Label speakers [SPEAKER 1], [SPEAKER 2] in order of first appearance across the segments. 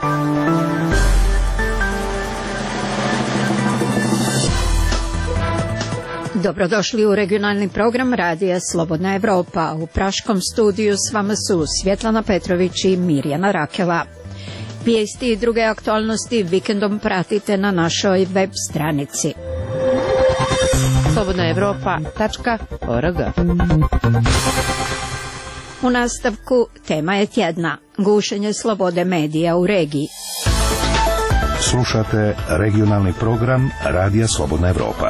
[SPEAKER 1] Dobrodošli u regionalni program Radija Slobodna Evropa. U praškom studiju s vama su Svjetlana Petrović i Mirjana Rakela. Vijesti i druge aktualnosti vikendom pratite na našoj web stranici slobodnaevropa.org. U nastavku tema je tjedna: gušenje slobode medija u regiji.
[SPEAKER 2] Slušate regionalni program Radija Slobodna Evropa.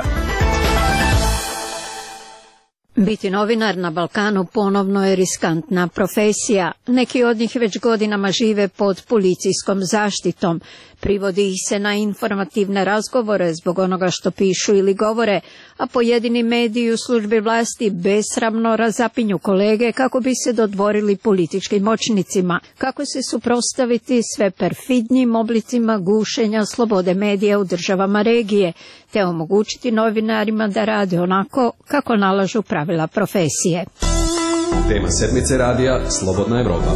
[SPEAKER 1] Biti novinar na Balkanu ponovno je riskantna profesija. Neki od njih već godinama žive pod policijskom zaštitom. Privodi ih se na informativne razgovore zbog onoga što pišu ili govore, a pojedini mediji u službi vlasti besramno razapinju kolege kako bi se dodvorili političkim moćnicima. Kako se suprotstaviti sve perfidnijim oblicima gušenja slobode medija u državama regije, te omogućiti novinarima da rade onako kako nalažu pravila profesije.
[SPEAKER 3] Tema sedmice radija Slobodna Evropa.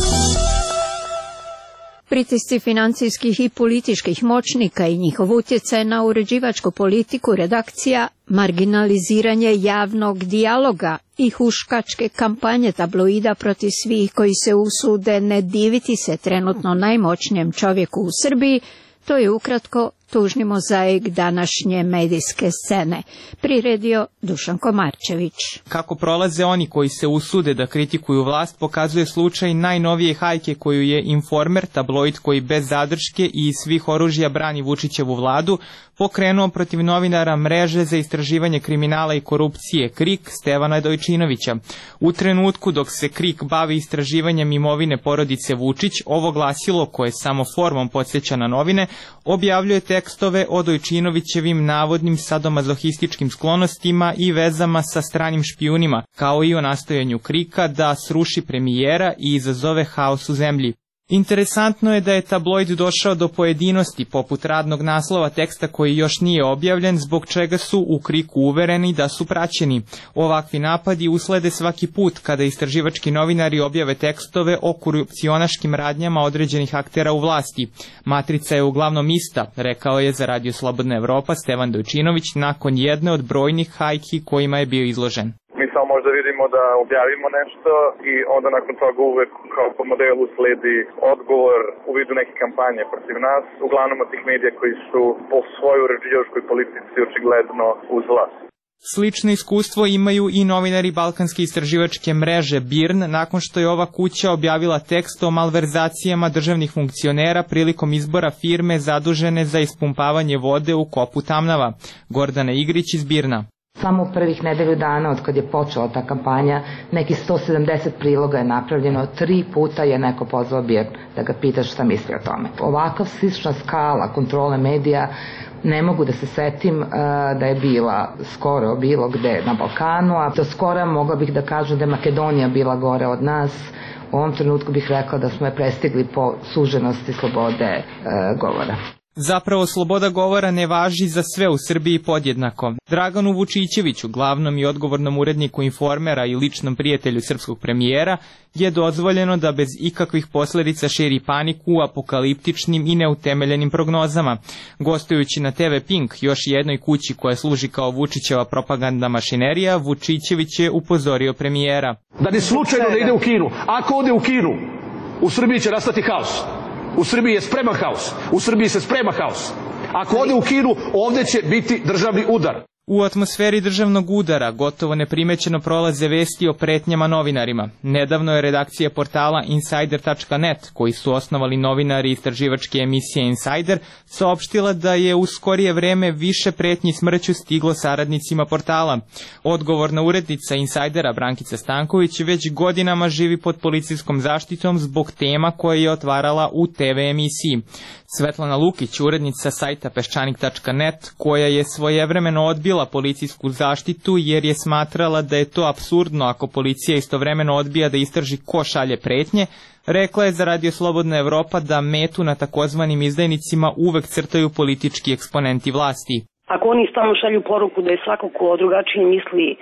[SPEAKER 1] Pritisci financijskih i političkih moćnika i njihov utjecaj na uređivačku politiku redakcija, marginaliziranje javnog dijaloga i huškačke kampanje tabloida protiv svih koji se usude ne diviti se trenutno najmoćnijem čovjeku u Srbiji, to je ukratko tužni mozaik današnje medijske scene. Priredio Dušan Komarčević.
[SPEAKER 4] Kako prolaze oni koji se usude da kritikuju vlast pokazuje slučaj najnovije hajke koju je Informer, tabloid koji bez zadrške i iz svih oružja brani Vučićevu vladu, pokrenuo protiv novinara mreže za istraživanje kriminala i korupcije KRIK Stevana Dojčinovića. U trenutku dok se KRIK bavi istraživanjem imovine porodice Vučić, ovo glasilo, koje samo formom podsjeća na novine, objavljuje tekstove o Dojčinovićevim navodnim sadomazohističkim sklonostima i vezama sa stranim špijunima, kao i o nastojanju KRIK-a da sruši premijera i izazove haos u zemlji. Interesantno je da je tabloid došao do pojedinosti poput radnog naslova teksta koji još nije objavljen, zbog čega su u KRIK-u uvereni da su praćeni. Ovakvi napadi uslede svaki put kada istraživački novinari objave tekstove o korupcionaškim radnjama određenih aktera u vlasti. Matrica je uglavnom ista, rekao je za Radio Slobodna Evropa Stevan Dojčinović nakon jedne od brojnih hajki kojima je bio izložen.
[SPEAKER 5] Mi samo možda vidimo da objavimo nešto i onda nakon toga uvek kao po modelu sledi odgovor u vidu neke kampanje protiv nas, uglavnom od tih medija koji su po svojoj uređivačkoj politici očigledno uz vlast.
[SPEAKER 4] Slično iskustvo imaju i novinari Balkanske istraživačke mreže BIRN nakon što je ova kuća objavila tekst o malverzacijama državnih funkcionera prilikom izbora firme zadužene za ispumpavanje vode u kopu Tamnava. Gordana Igrić iz BIRN-a.
[SPEAKER 6] Samo u prvih nedelju dana od kad je počela ta kampanja, neki 170 priloga je napravljeno, 3 puta je neko pozvao BIRN da ga pita šta misli o tome. Ovakav slična skala kontrole medija ne mogu da se setim da je bila skoro bilo gde na Balkanu, a do skora mogla bih da kažem da je Makedonija bila gore od nas. U ovom trenutku bih rekla da smo je prestigli po suženosti slobode govora.
[SPEAKER 4] Zapravo, sloboda govora ne važi za sve u Srbiji podjednako. Draganu Vučićeviću, glavnom i odgovornom uredniku Informera i ličnom prijatelju srpskog premijera, je dozvoljeno da bez ikakvih posljedica širi paniku u apokaliptičnim i neutemeljenim prognozama. Gostujući na TV Pink, još jednoj kući koja služi kao Vučićeva propagandna mašinerija, Vučićević je upozorio premijera.
[SPEAKER 7] Da ni slučajno ne ide u Kinu. Ako ode u Kinu, u Srbiji će nastati haos. U Srbiji je spreman haos. U Srbiji se sprema haos. Ako ode u Kinu, ovdje će biti državni udar.
[SPEAKER 4] U atmosferi državnog udara gotovo neprimećeno prolaze vesti o pretnjama novinarima. Nedavno je redakcija portala Insider.net, koji su osnovali novinari istraživačke emisije Insider, saopštila da je u skorije vreme više pretnji smrću stiglo saradnicima portala. Odgovorna urednica Insidera Brankica Stanković već godinama živi pod policijskom zaštitom zbog tema koje je otvarala u TV emisiji. Svetlana Lukić, urednica sajta Peščanik.net, koja je svojevremeno odbila policijsku zaštitu jer je smatrala da je to apsurdno ako policija istovremeno odbija da istraži ko šalje pretnje, rekla je za Radio Slobodna Evropa da metu na takozvanim izdajnicima uvek crtaju politički eksponenti vlasti.
[SPEAKER 8] Ako oni stalno šalju poruku da je svako ko drugačije misli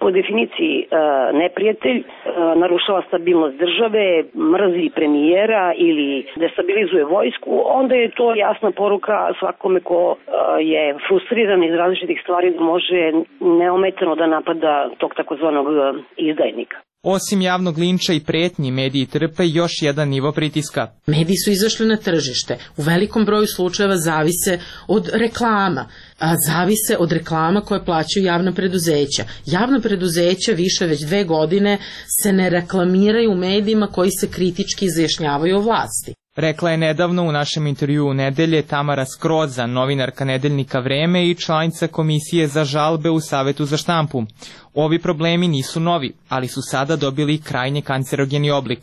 [SPEAKER 8] po definiciji neprijatelj, narušava stabilnost države, mrzi premijera ili destabilizuje vojsku, onda je to jasna poruka svakome ko je frustriran iz različitih stvari da može neometano da napada tog takozvanog izdajnika.
[SPEAKER 4] Osim javnog linča i pretnji, mediji trpe još jedan nivo pritiska.
[SPEAKER 9] Mediji su izašli na tržište. U velikom broju slučajeva zavise od reklama. Zavise od reklama koje plaćaju javna preduzeća. Javna preduzeća više već 2 godine se ne reklamiraju u medijima koji se kritički izjašnjavaju o vlasti.
[SPEAKER 4] Rekla je nedavno u našem intervjuu u Nedelje Tamara Skroza, novinarka nedeljnika Vreme i članica Komisije za žalbe u Savetu za štampu. Ovi problemi nisu novi, ali su sada dobili krajnje kancerogeni oblik.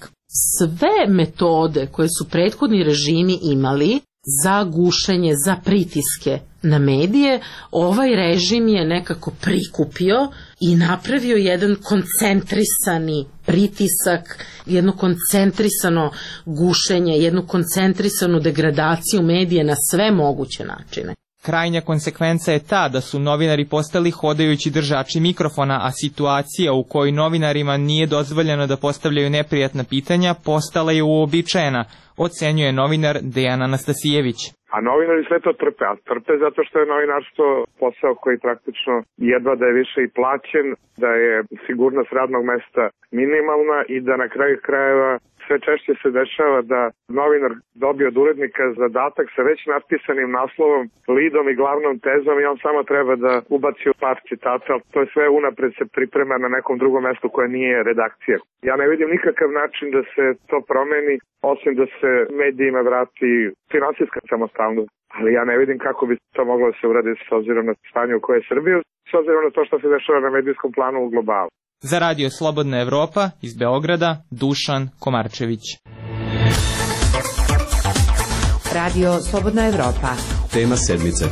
[SPEAKER 9] Sve metode koje su prethodni režimi imali za gušenje, za pritiske na medije, ovaj režim je nekako prikupio i napravio jedan koncentrisani pritisak, jedno koncentrisano gušenje, jednu koncentrisanu degradaciju medije na sve moguće načine.
[SPEAKER 4] Krajnja konsekvenca je ta da su novinari postali hodajući držači mikrofona, a situacija u kojoj novinarima nije dozvoljeno da postavljaju neprijatna pitanja postala je uobičajena, ocenjuje novinar Dejan Anastasijević.
[SPEAKER 5] A novinari sve to trpe, a trpe zato što je novinarstvo posao koji praktično jedva da je više i plaćen, da je sigurnost radnog mesta minimalna i da na kraju krajeva sve češće se dešava da novinar dobije od urednika zadatak sa već napisanim naslovom, lidom i glavnom tezom i on samo treba da ubaci u par citata, ali to je sve unapred se priprema na nekom drugom mestu koje nije redakcija. Ja ne vidim nikakav način da se to promeni, osim da se medijima vrati finansijska samostalnost. Ali ja ne vidim kako bi to moglo da se uradi s obzirom na stanje u kojoj je Srbija, s obzirom na to što se dešava na medijskom planu u globalu.
[SPEAKER 4] Za Radio Slobodna Evropa iz Beograda, Dušan Komarčević.
[SPEAKER 6] Radio Slobodna Evropa.
[SPEAKER 3] Tema sedmice.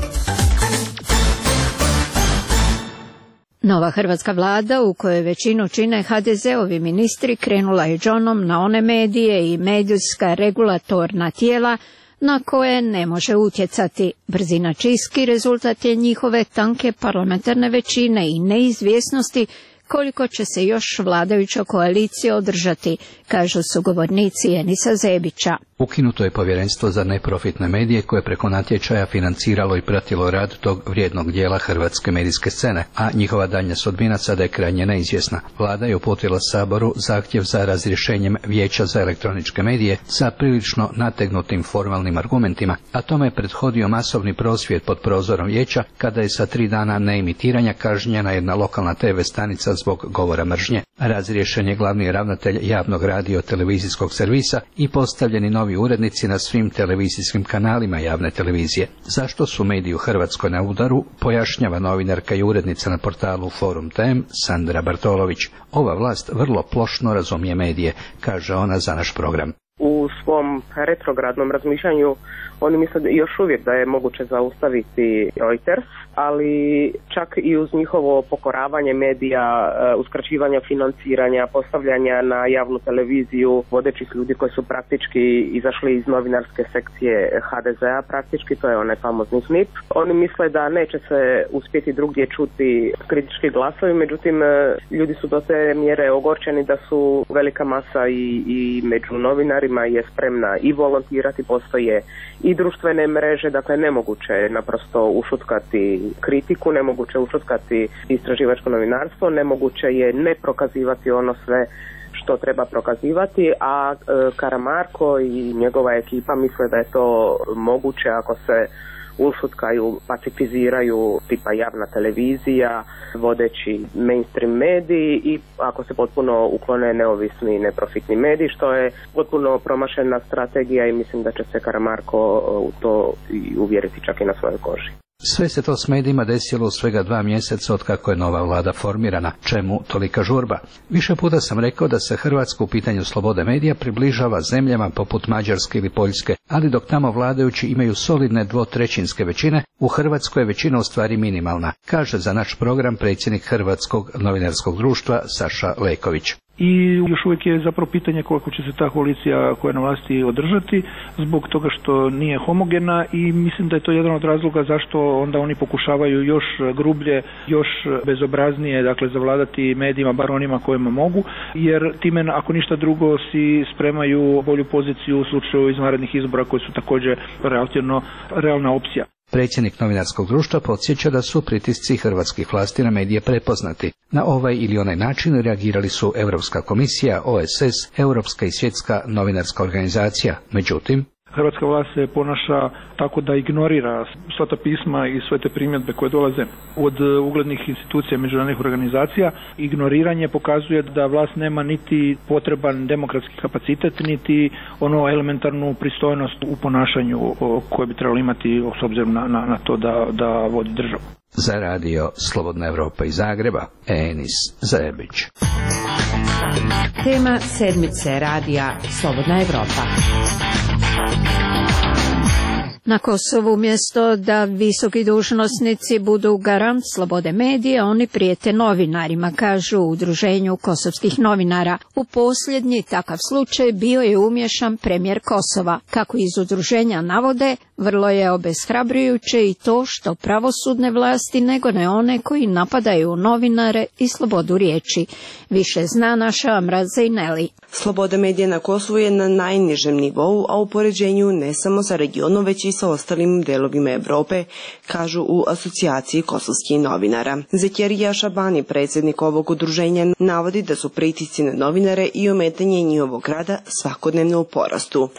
[SPEAKER 1] Nova hrvatska vlada, u kojoj većinu čine HDZ-ovi ministri, krenula je džonom na one medije i medijska regulatorna tijela na koje ne može utjecati. Brzina čistki rezultat je njihove tanke parlamentarne većine i neizvjesnosti koliko će se još vladajuća koalicija održati, kažu sugovornici Enisa Zebića.
[SPEAKER 10] Ukinuto je povjerenstvo za neprofitne medije koje preko natječaja financiralo i pratilo rad tog vrijednog dijela hrvatske medijske scene, a njihova daljnja sudbina sada je krajnje neizvjesna. Vlada je uputila Saboru zahtjev za razrješenjem Vijeća za elektroničke medije sa prilično nategnutim formalnim argumentima, a tome je prethodio masovni prosvjed pod prozorom vijeća kada je sa 3 dana neimitiranja kažnjena jedna lokalna TV stanica zbog govora mržnje. Razriješen je glavni ravnatelj javnog radio-televizijskog servisa i postavljeni novi urednici na svim televizijskim kanalima javne televizije. Zašto su mediji u Hrvatskoj na udaru, pojašnjava novinarka i urednica na portalu Forum Tem Sandra Bartolović. Ova vlast vrlo plošno razumije medije, kaže ona za naš program.
[SPEAKER 11] U svom retrogradnom razmišljanju oni misle još uvijek da je moguće zaustaviti Reuters, ali čak i uz njihovo pokoravanje medija, uskraćivanja financiranja, postavljanja na javnu televiziju vodećih ljudi koji su praktički izašli iz novinarske sekcije HDZ-a, praktički, to je onaj famozni snip. Oni misle da neće se uspjeti drugdje čuti kritički glasovi, međutim ljudi su do te mjere ogorčeni da su velika masa i među novinarima je spremna i volontirati, postoje i društvene mreže, dakle nemoguće je naprosto ušutkati kritiku, nemoguće ušutkati istraživačko novinarstvo, nemoguće je ne prokazivati ono sve što treba prokazivati, a Karamarko i njegova ekipa misle da je to moguće ako se ušutkaju, pacifiziraju tipa javna televizija, vodeći mainstream mediji i ako se potpuno uklone neovisni i neprofitni mediji, što je potpuno promašena strategija i mislim da će se Karamarko u to uvjeriti čak i na svojoj koži.
[SPEAKER 10] Sve se to s medijima desilo u svega 2 mjeseca od kako je nova vlada formirana. Čemu tolika žurba? Više puta sam rekao da se Hrvatska u pitanju slobode medija približava zemljama poput Mađarske ili Poljske, ali dok tamo vladajući imaju solidne 2/3 većine, u Hrvatskoj je većina u stvari minimalna, kaže za naš program predsjednik Hrvatskog novinarskog društva Saša Leković.
[SPEAKER 12] i još uvijek je zapravo pitanje koliko će se ta koalicija koja je na vlasti održati, zbog toga što nije homogena, i mislim da je to jedan od razloga zašto onda oni pokušavaju još grublje, još bezobraznije, dakle, zavladati medijima, bar onima kojima mogu, jer time, ako ništa drugo, si spremaju bolju poziciju u slučaju izvanrednih izbora koji su također relativno realna opcija.
[SPEAKER 10] Predsjednik novinarskog društva podsjeća da su pritisci hrvatskih vlasti na medije prepoznati. Na ovaj ili onaj način reagirali su Europska komisija, OSS, Europska i Svjetska novinarska organizacija. Međutim,
[SPEAKER 12] hrvatska vlast se ponaša tako da ignorira sva ta pisma i sve te primjedbe koje dolaze od uglednih institucija i međunarodnih organizacija. Ignoriranje pokazuje da vlast nema niti potreban demokratski kapacitet, niti ono elementarnu pristojnost u ponašanju koje bi trebalo imati s obzirom na to da vodi državu.
[SPEAKER 10] Za radio Slobodna Evropa iz Zagreba, Enis Zajebić.
[SPEAKER 13] Tema sedmice radija Slobodna Evropa.
[SPEAKER 1] Na Kosovu umjesto da visoki dužnosnici budu garant slobode medija, oni prijete novinarima, kažu u Udruženju kosovskih novinara. U posljednji takav slučaj bio je umješan premijer Kosova. Kako iz udruženja navode, vrlo je obeshrabrujuće i to što pravosudne vlasti nego ne one koji napadaju novinare i slobodu riječi. Više zna naša Amra Zejneli.
[SPEAKER 14] Sloboda medija na Kosovu je na najnižem nivou, a u poređenju ne samo sa regionom, već i sa ostalim delovima Evrope, kažu u asocijaciji kosovskih novinara. Zekjerija Šabani, predsjednik ovog udruženja, navodi da su pritisci na novinare i ometanje njihovog rada svakodnevno u porastu.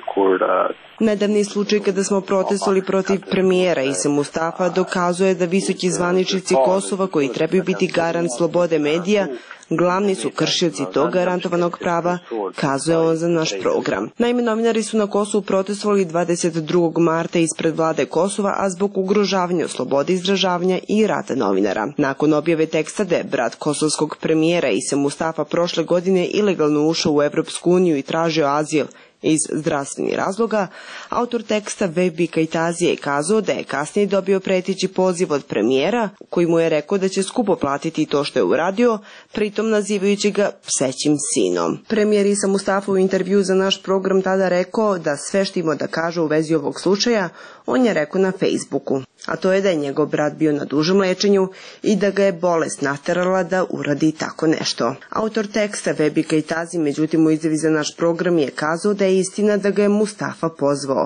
[SPEAKER 14] Nedavni slučaj kada smo protestovali protiv premijera Ise Mustafa dokazuje da visoki zvaničnici Kosova, koji trebaju biti garant slobode medija, glavni su kršioci tog garantovanog prava, kazuje on za naš program. Naime, novinari su na Kosovu protestovali 22. marta ispred vlade Kosova, a zbog ugrožavanja slobode izražavanja i rada novinara. Nakon objave teksta da je brat kosovskog premijera Ise Mustafa prošle godine ilegalno ušao u Evropsku uniju i tražio azil iz zdravstvenih razloga, autor teksta Vebi Kajtazi je kazao da je kasnije dobio preteći poziv od premijera koji mu je rekao da će skupo platiti to što je uradio, pritom nazivajući ga psećim sinom. Premijer Isa Mustafa u intervju za naš program tada rekao da sve što ima da kaže u vezi ovog slučaja on je rekao na Facebooku, a to je da je njegov brat bio na dužem lečenju i da ga je bolest naterala da uradi tako nešto. Autor teksta Vebi Kajtazi, međutim, u izjavi za naš program je kazao da je istina da ga je Mustafa pozvao.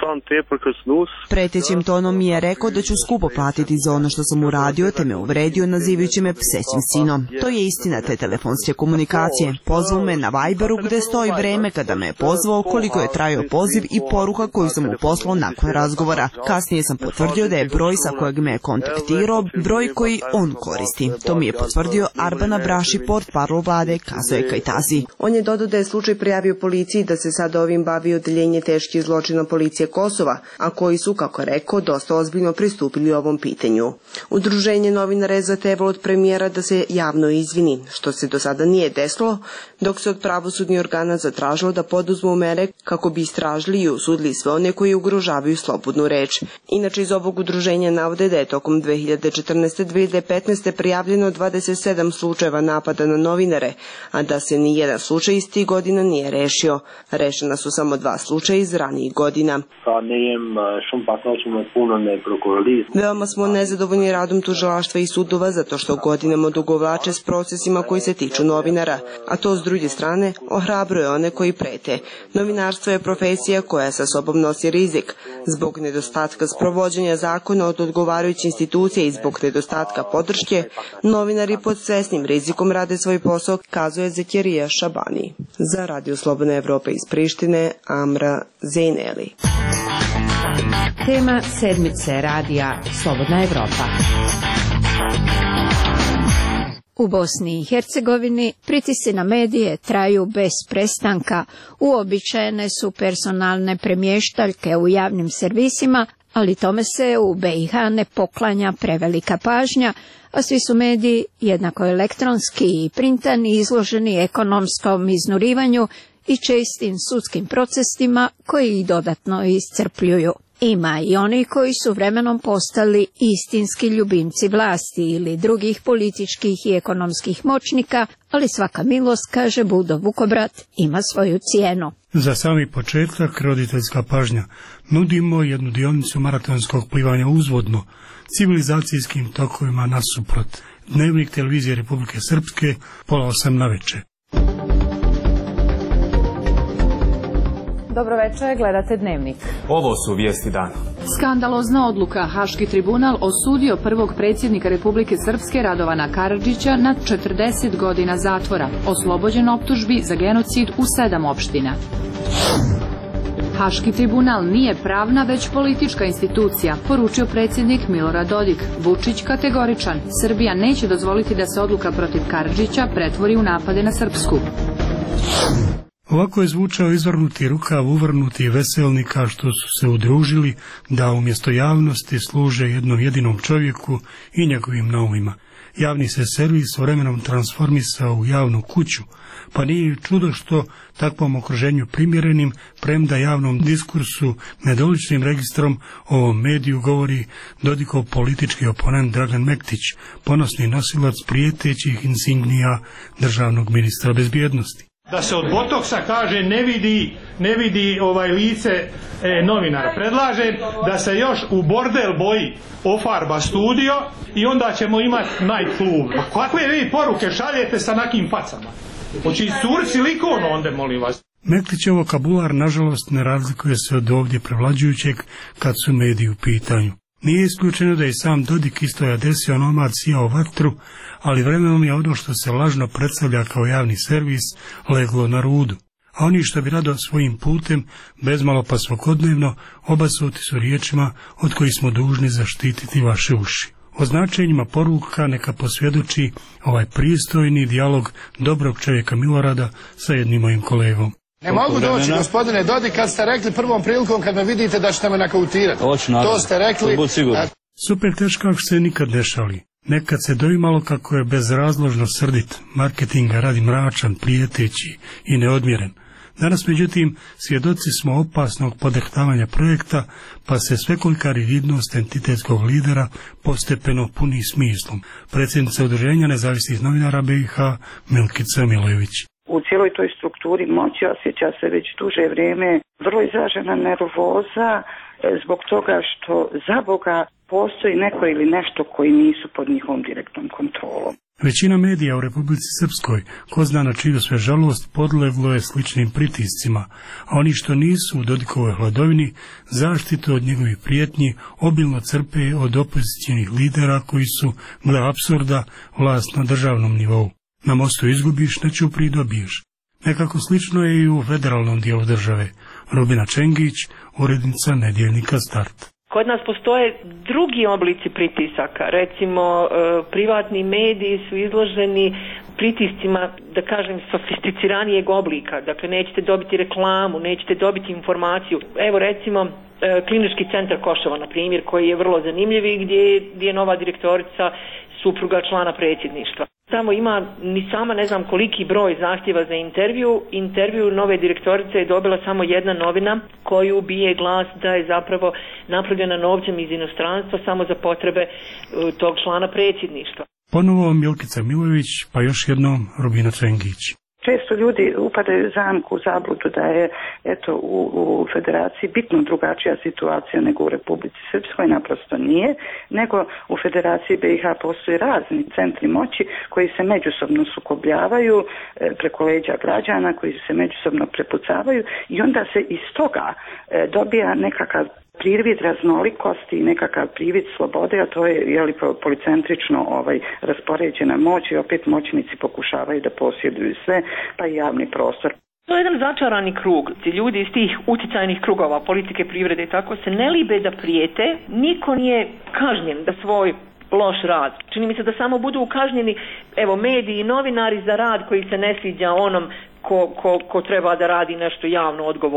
[SPEAKER 14] Pretećim tonom mi je rekao da ću skupo platiti za ono što sam uradio, te me uvredio nazivajući me psećim sinom. To je istina te telefonske komunikacije. Pozvao me na Viberu gde stoji vreme kada me je pozvao, koliko je trajao poziv i poruka koju sam mu poslao nakon razgovora. Kasnije sam potvrdio da je broj sa kojeg me je kontaktirao broj koji on koristi. To mi je potvrdio Arbana Braši, portparol vlade, kazao je Kajtazi. On je dodao da je slučaj prijavio policiji, da se sad ovim bavi odeljenje teških zločina policije Kosova, a koji su, kako rekao, dosta ozbiljno pristupili ovom pitanju. Udruženje novinara je zahtevalo od premijera da se javno izvini, što se do sada nije desilo, dok se od pravosudnih organa zatražilo da poduzmu mere kako bi istražili i osudili sve one koji ugrožavaju slobodnu reč. Inače, iz ovog udruženja navode da je tokom 2014-2015 prijavljeno 27 slučajeva napada na novinare, a da se ni jedan slučaj iz tih godina nije rešio. Rešena su samo 2 slučaja iz ranijih godina. Veoma smo nezadovoljni radom tužilaštva i sudova zato što godinama odugovlače s procesima koji se tiču novinara, a to s druge strane ohrabruje one koji prete. Novinarstvo je profesija koja sa sobom nosi rizik. Zbog nedostatka sprovođenja zakona od odgovarajuće institucije i zbog nedostatka podrške, novinari pod svesnim rizikom rade svoj posao, kazuje Zekjerija Šabani. Za Radio Slobodna Evropa iz Prištine, Amra Zejneli.
[SPEAKER 13] Tema sedmice radija Slobodna Evropa.
[SPEAKER 1] U Bosni i Hercegovini pritisci na medije traju bez prestanka. Uobičajene su personalne premještaljke u javnim servisima, ali tome se u BiH ne poklanja prevelika pažnja, a svi su mediji, jednako elektronski i printani, izloženi ekonomskom iznurivanju i čestim sudskim procesima koji ih dodatno iscrpljuju. Ima i oni koji su vremenom postali istinski ljubimci vlasti ili drugih političkih i ekonomskih moćnika, ali svaka milost, kaže Budo Vukobrat, ima svoju cijenu.
[SPEAKER 15] Za sami početak roditeljska pažnja. Nudimo jednu dionicu maratonskog plivanja uzvodno, civilizacijskim tokovima nasuprot. Dnevnik televizije Republike Srpske, 7:30 navečer.
[SPEAKER 16] Dobro večer, gledate Dnevnik.
[SPEAKER 3] Ovo su vijesti dana.
[SPEAKER 16] Skandalozna odluka. Haški tribunal osudio prvog predsjednika Republike Srpske Radovana Karadžića na 40 godina zatvora, oslobođen optužbi za genocid u 7 opština. Haški tribunal nije pravna, već politička institucija, poručio predsjednik Milorad Dodik. Vučić kategoričan. Srbija neće dozvoliti da se odluka protiv Karadžića pretvori u napade na Srpsku.
[SPEAKER 15] Ovako je zvučao izvrnuti rukav uvrnuti veselnika što su se udružili da umjesto javnosti služe jednom jedinom čovjeku i njegovim naumima. Javni se servis vremenom transformisao u javnu kuću, pa nije čudo što takvom okruženju primjerenim, premda javnom diskursu nedoličnim registrom ovom mediju govori Dodikov politički oponent Dragan Mektić, ponosni nosilac prijetećih insignija državnog ministra bezbjednosti.
[SPEAKER 17] Da se od botoksa kaže ne vidi lice novinara. Predlažem da se još u bordel boji ofarba studio i onda ćemo imati night klub. Kakve vi poruke šaljete sa nakim facama? Hoće iscuri silikon onda, molim vas.
[SPEAKER 15] Mektićev vokabular nažalost ne razlikuje se od ovdje prevlađujućeg kad su mediji u pitanju. Nije isključeno da je sam Dodik istoja desio onomad sijao vatru, ali vremenom je ono što se lažno predstavlja kao javni servis leglo na rudu. A oni što bi rado svojim putem, bezmalo pa svakodnevno, obasuti su riječima od kojih smo dužni zaštititi vaše uši. O značenjima poruka neka posvjedoči ovaj pristojni dijalog dobrog čovjeka Milorada sa jednim mojim kolegom.
[SPEAKER 18] Ne mogu doći, gospodine Dodik, kad ste rekli prvom prilikom kad me vidite da ćete me nakautirati. To ste rekli.
[SPEAKER 15] Super teškak se nikad ne šali. Nekad se doimalo kako je bezrazložno srdit, marketinga radi mračan, prijeteći i neodmjeren. Danas, međutim, svjedoci smo opasnog podehtavanja projekta, pa se svekolika rigidnost entitetskog lidera postepeno puni smislom. Predsjednica Udruženja nezavisnih novinara BiH Milkica Milojević.
[SPEAKER 19] U cijeloj toj strukturi moći osjeća se već duže vrijeme vrlo izražena nervoza zbog toga što za Boga postoji neko ili nešto koji nisu pod njihovom direktnom kontrolom.
[SPEAKER 15] Većina medija u Republici Srpskoj, ko zna na čiju sve žalost, podleglo je sličnim pritiscima, a oni što nisu u Dodikovoj hladovini, zaštitu od njegovih prijetnji obilno crpe od opozicionih lidera koji su, gle apsurda, vlast na državnom nivou. Na mostu izgubiš, na Ćupriji dobiješ. Nekako slično je i u federalnom dijelu države. Rubina Čengić, urednica nedjeljnika Start.
[SPEAKER 20] Kod nas postoje drugi oblici pritisaka, recimo privatni mediji su izloženi pritiscima, da kažem, sofisticiranijeg oblika, dakle nećete dobiti reklamu, nećete dobiti informaciju. Evo recimo Klinički centar Košava, na primjer, koji je vrlo zanimljiv i gdje je nova direktorica supruga člana predsjedništva. Tamo ima ni sama ne znam koliki broj zahtjeva za intervju nove direktorice je dobila samo jedna novina koju bije glas da je zapravo napravljena novcem iz inostranstva samo za potrebe tog člana predsjedništva.
[SPEAKER 15] Ponovo Milkica Milojević, pa još jednom Rubina Čengić.
[SPEAKER 19] Često ljudi upadaju u zamku, u zabludu da je u federaciji bitno drugačija situacija nego u Republici Srpskoj, naprosto nije, nego u federaciji BiH postoji razni centri moći koji se međusobno sukobljavaju preko leđa građana, koji se međusobno prepucavaju i onda se iz toga dobija nekakav privid raznolikosti i nekakav privid slobode, a to je policentrično raspoređena moć i opet moćnici pokušavaju da posjeduju sve, pa i javni prostor.
[SPEAKER 20] To je jedan začarani krug. Ljudi iz tih uticajnih krugova politike, privrede i tako se ne libe da prijete, niko nije kažnjen da svoj loš rad. Čini mi se da samo budu kažnjeni mediji i novinari za rad koji se ne sviđa onom ko treba da radi nešto javno odgovorno.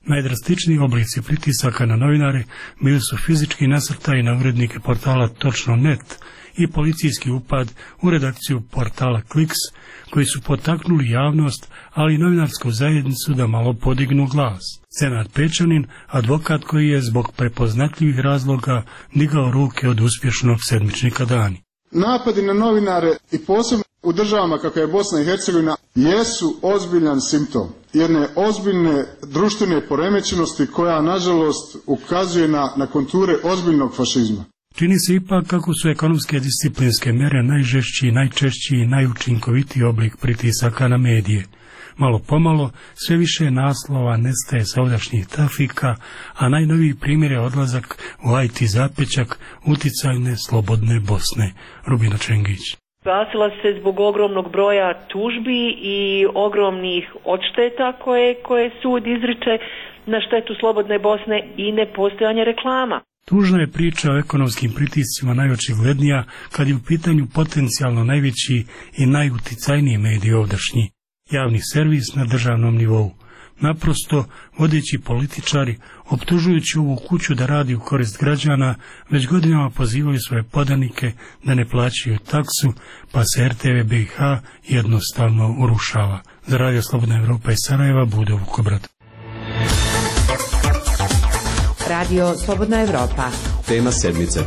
[SPEAKER 15] Najdrastičniji oblici pritisaka na novinare bili su fizički nasrtaji na urednike portala Točno.net i policijski upad u redakciju portala Kliks, koji su potaknuli javnost, ali i novinarsku zajednicu da malo podignu glas. Senad Pečanin, advokat koji je zbog prepoznatljivih razloga digao ruke od uspješnog sedmičnika Dani.
[SPEAKER 21] Napadi na novinare i posebno u državama kakva je Bosna i Hercegovina jesu ozbiljan simptom jedne ozbiljne društvene poremećenosti koja nažalost ukazuje na konture ozbiljnog fašizma.
[SPEAKER 15] Čini se ipak kako su ekonomske disciplinske mjere najžešći, najčešći i najučinkovitiji oblik pritisaka na medije. Malo pomalo sve više naslova nestaje sa ovdašnjih trafika, a najnoviji primjer je odlazak u IT zapećak uticajne slobodne Bosne. Rubina Čengić.
[SPEAKER 20] Gasila se zbog ogromnog broja tužbi i ogromnih odšteta koje sud izriče na štetu slobodne Bosne i nepostojanje reklama.
[SPEAKER 15] Tužna je priča o ekonomskim pritiscima najočiglednija kad je u pitanju potencijalno najveći i najuticajniji medij ovdašnji, javni servis na državnom nivou. Naprosto, vodeći političari, optužujući ovu kuću da radi u korist građana, već godinama pozivaju svoje podanike da ne plaćaju taksu, pa se RTV BiH jednostavno urušava. Za Radio Slobodna Evropa iz Sarajeva, Budo Vukobrad.
[SPEAKER 13] Radio Slobodna Evropa.
[SPEAKER 3] Tema sedmice.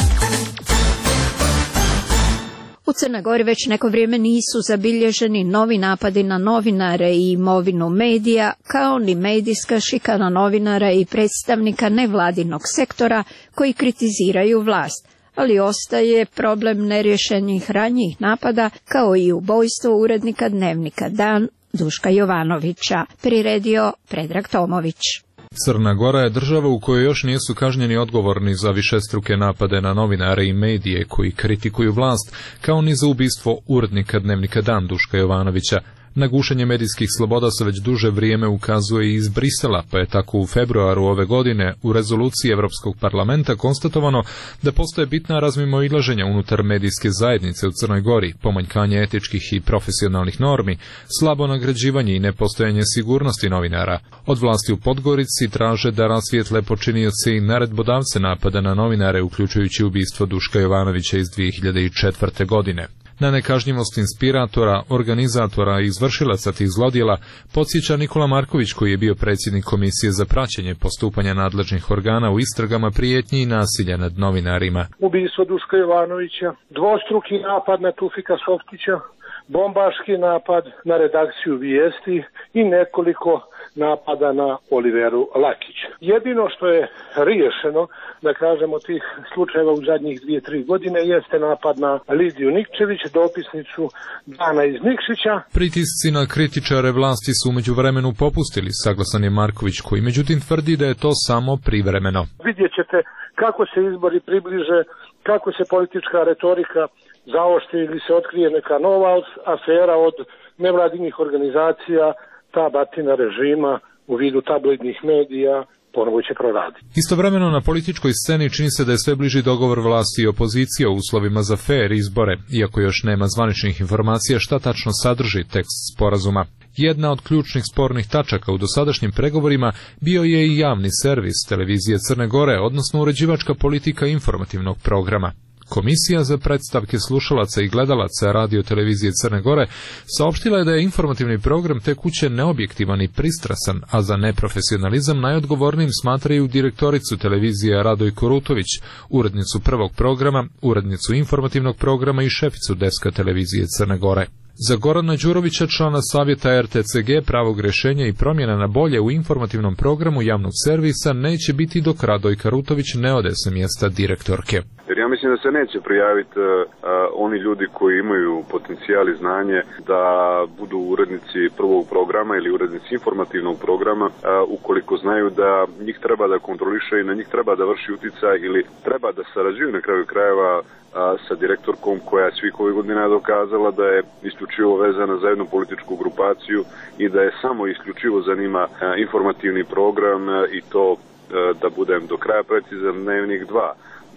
[SPEAKER 1] U Crnoj Gori već neko vrijeme nisu zabilježeni novi napadi na novinare i imovinu medija, kao ni medijska šikana novinara i predstavnika nevladinog sektora koji kritiziraju vlast, ali ostaje problem nerješenih ranjih napada, kao i ubojstvo urednika dnevnika Dan Duška Jovanovića, priredio Predrag Tomović.
[SPEAKER 22] Crna Gora je država u kojoj još nisu kažnjeni odgovorni za višestruke napade na novinare i medije koji kritikuju vlast, kao ni za ubistvo urednika dnevnika Dan Duška Jovanovića. Na gušenje medijskih sloboda se već duže vrijeme ukazuje i iz Brisela, pa je tako u februaru ove godine u rezoluciji Europskog parlamenta konstatovano da postoje bitna razmimoilaženja unutar medijske zajednice u Crnoj Gori, pomanjkanje etičkih i profesionalnih normi, slabo nagrađivanje i nepostojanje sigurnosti novinara. Od vlasti u Podgorici traže da rasvijetle počinioce i naredbodavce napada na novinare, uključujući ubistvo Duška Jovanovića iz 2004. godine. Na nekažnjivost inspiratora, organizatora i izvršilaca tih zlodjela podsjeća Nikola Marković, koji je bio predsjednik Komisije za praćenje postupanja nadležnih organa u istragama prijetnji i nasilja nad novinarima.
[SPEAKER 23] Ubistvo Duška Jovanovića, dvostruki napad na Tufika Softića, bombaški napad na redakciju Vijesti i nekoliko napada na Oliveru Lakić. Jedino što je riješeno, da kažemo, tih slučajeva u zadnjih 2-3 godine jeste napad na Lidiju Nikčević, dopisnicu Dana iz Nikšića.
[SPEAKER 22] Pritisci na kritičare vlasti su umeđu vremenu popustili, saglasan je Marković, koji međutim tvrdi da je to samo privremeno.
[SPEAKER 23] Vidjet ćete kako se izbori približe, kako se politička retorika zaoštri ili se otkrije neka nova afera od nevladinih organizacija, ta batina režima u vidu tabloidnih medija ponovo će proraditi.
[SPEAKER 22] Istovremeno na političkoj sceni čini se da je sve bliži dogovor vlasti i opozicije o uslovima za fer izbore, iako još nema zvaničnih informacija šta tačno sadrži tekst sporazuma. Jedna od ključnih spornih tačaka u dosadašnjim pregovorima bio je i javni servis televizije Crne Gore, odnosno uređivačka politika informativnog programa. Komisija za predstavke slušalaca i gledalaca radio televizije Crne Gore saopštila je da je informativni program te kuće neobjektivan i pristrasan, a za neprofesionalizam najodgovornijim smatraju direktoricu televizije Radojku Rutović, urednicu prvog programa, urednicu informativnog programa i šeficu deska televizije Crne Gore. Za Gorana Đurovića, člana savjeta RTCG, pravog rješenja i promjena na bolje u informativnom programu javnog servisa neće biti dok Radojka Rutović ne ode sa mjesta direktorke.
[SPEAKER 24] Jer ja mislim da se neće prijaviti oni ljudi koji imaju potencijal i znanje da budu urednici prvog programa ili urednici informativnog programa, ukoliko znaju da njih treba da kontroliše i na njih treba da vrši utjecaj ili treba da sarađuju na kraju krajeva sa direktorkom koja svih ovih godina je dokazala da je isključivo vezana za jednu političku grupaciju i da je samo isključivo zanima informativni program i to, da budem do kraja precizan, Dnevnik 2.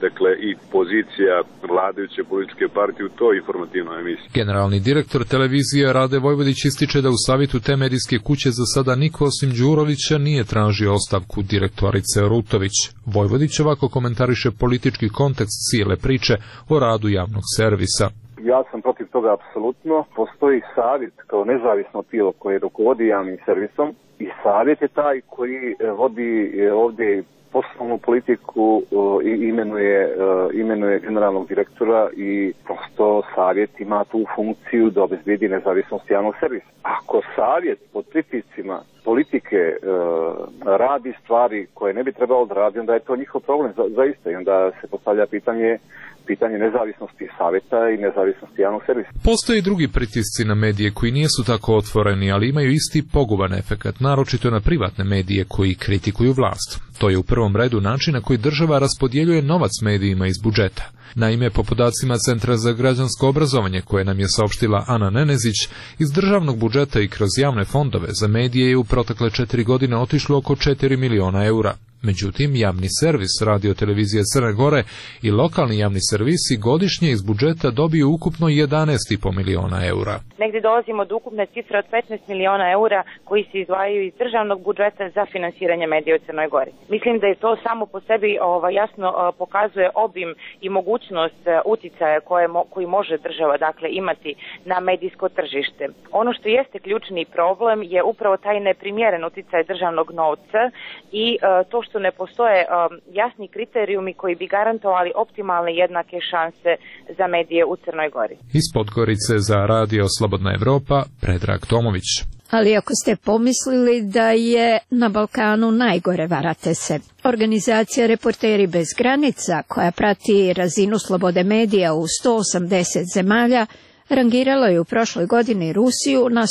[SPEAKER 24] dakle i pozicija vladajuće političke partije u toj informativnoj emisiji.
[SPEAKER 22] Generalni direktor televizije Rade Vojvodić ističe da u savjetu te medijske kuće za sada niko osim Đurovića nije tražio ostavku direktorice Rutović. Vojvodić ovako komentariše politički kontekst cijele priče o radu javnog servisa.
[SPEAKER 2] Ja sam protiv toga apsolutno. Postoji savjet kao nezavisno tijelo koje rukovodi javnim servisom i savjet je taj koji vodi ovdje poslovnu politiku i imenuje generalnog direktora i prosto savjet ima tu funkciju da obezbedi nezavisnost javnog servisa. Ako savjet pod pritiscima politike radi stvari koje ne bi trebalo da radi, onda je to njihov problem zaista i onda se postavlja pitanje nezavisnosti savjeta i nezavisnosti javnog servisa.
[SPEAKER 22] Postoje i drugi pritisci na medije koji nisu tako otvoreni, ali imaju isti poguban efekat, naročito na privatne medije koji kritikuju vlast. To je u prvom redu način na koji država raspodjeljuje novac medijima iz budžeta. Naime, po podacima Centra za građansko obrazovanje koje nam je saopštila Ana Nenezić, iz državnog budžeta i kroz javne fondove za medije je u protekle 4 godine otišlo oko 4 miliona eura. Međutim, javni servis Radio-televizije Crne Gore i lokalni javni servisi godišnje iz budžeta dobiju ukupno 11,5 miliona eura.
[SPEAKER 7] Negdje dolazimo do ukupne cifre od 15 miliona eura koji se izdvajaju iz državnog budžeta za finansiranje medija u Crnoj Gori. Mislim da je to samo po sebi jasno pokazuje obim i mogućnost uticaja koji može država imati na medijsko tržište. Ono što jeste ključni problem je upravo taj neprimjeren uticaj državnog novca i to što ne postoje jasni kriterijumi koji bi garantovali optimalne jednake šanse za medije u Crnoj Gori.
[SPEAKER 22] Iz Podgorice za Radio Slobodna Evropa, Predrag Tomović.
[SPEAKER 1] Ali ako ste pomislili da je na Balkanu najgore, varate se. Organizacija Reporteri bez granica, koja prati razinu slobode medija u 180 zemalja, rangirala je u prošloj godini Rusiju na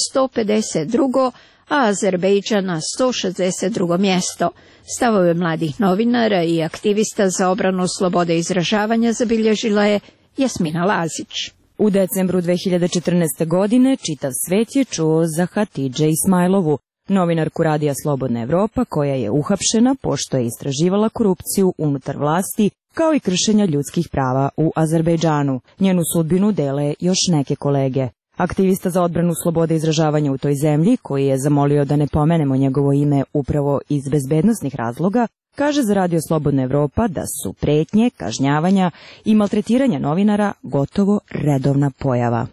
[SPEAKER 1] 152. a Azerbejdžan na 162. mjesto. Stavove mladih novinara i aktivista za obranu slobode izražavanja zabilježila je Jasmina Lazić.
[SPEAKER 8] U decembru 2014. godine čitav svet je čuo za Hatidže Ismailovu, novinarku Radija Slobodna Evropa koja je uhapšena pošto je istraživala korupciju unutar vlasti kao i kršenja ljudskih prava u Azerbejdžanu. Njenu sudbinu dele još neke kolege. Aktivista za odbranu slobode izražavanja u toj zemlji, koji je zamolio da ne pomenemo njegovo ime upravo iz bezbednosnih razloga, kaže za Radio Slobodna Evropa da su pretnje, kažnjavanja i maltretiranja novinara gotovo redovna pojava.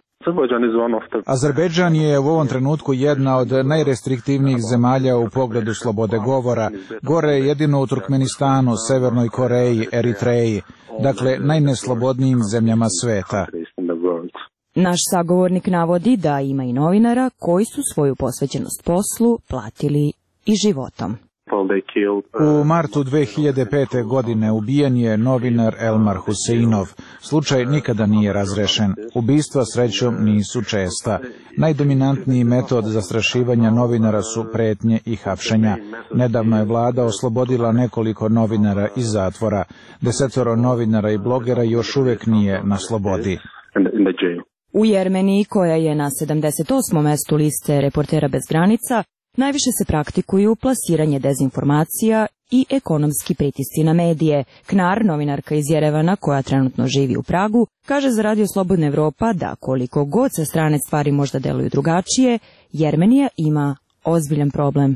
[SPEAKER 9] Azerbejdžan je u ovom trenutku jedna od najrestriktivnijih zemalja u pogledu slobode govora. Gore je jedino u Turkmenistanu, Severnoj Koreji, Eritreji, dakle najneslobodnijim zemljama sveta.
[SPEAKER 8] Naš sagovornik navodi da ima i novinara koji su svoju posvećenost poslu platili i životom.
[SPEAKER 9] U martu 2005. godine ubijen je novinar Elmar Huseinov. Slučaj nikada nije razrešen. Ubistva srećom nisu česta. Najdominantniji metod zastrašivanja novinara su pretnje i hapšenja. Nedavno je vlada oslobodila nekoliko novinara iz zatvora. 10 novinara i blogera još uvijek nije na slobodi.
[SPEAKER 8] U Jermeniji, koja je na 78. mestu liste Reportera bez granica, najviše se praktikuju plasiranje dezinformacija i ekonomski pritisci na medije. Knar, novinarka iz Jerevana koja trenutno živi u Pragu, kaže za Radio Slobodna Evropa da koliko god sa strane stvari možda deluju drugačije, Jermenija ima ozbiljan problem.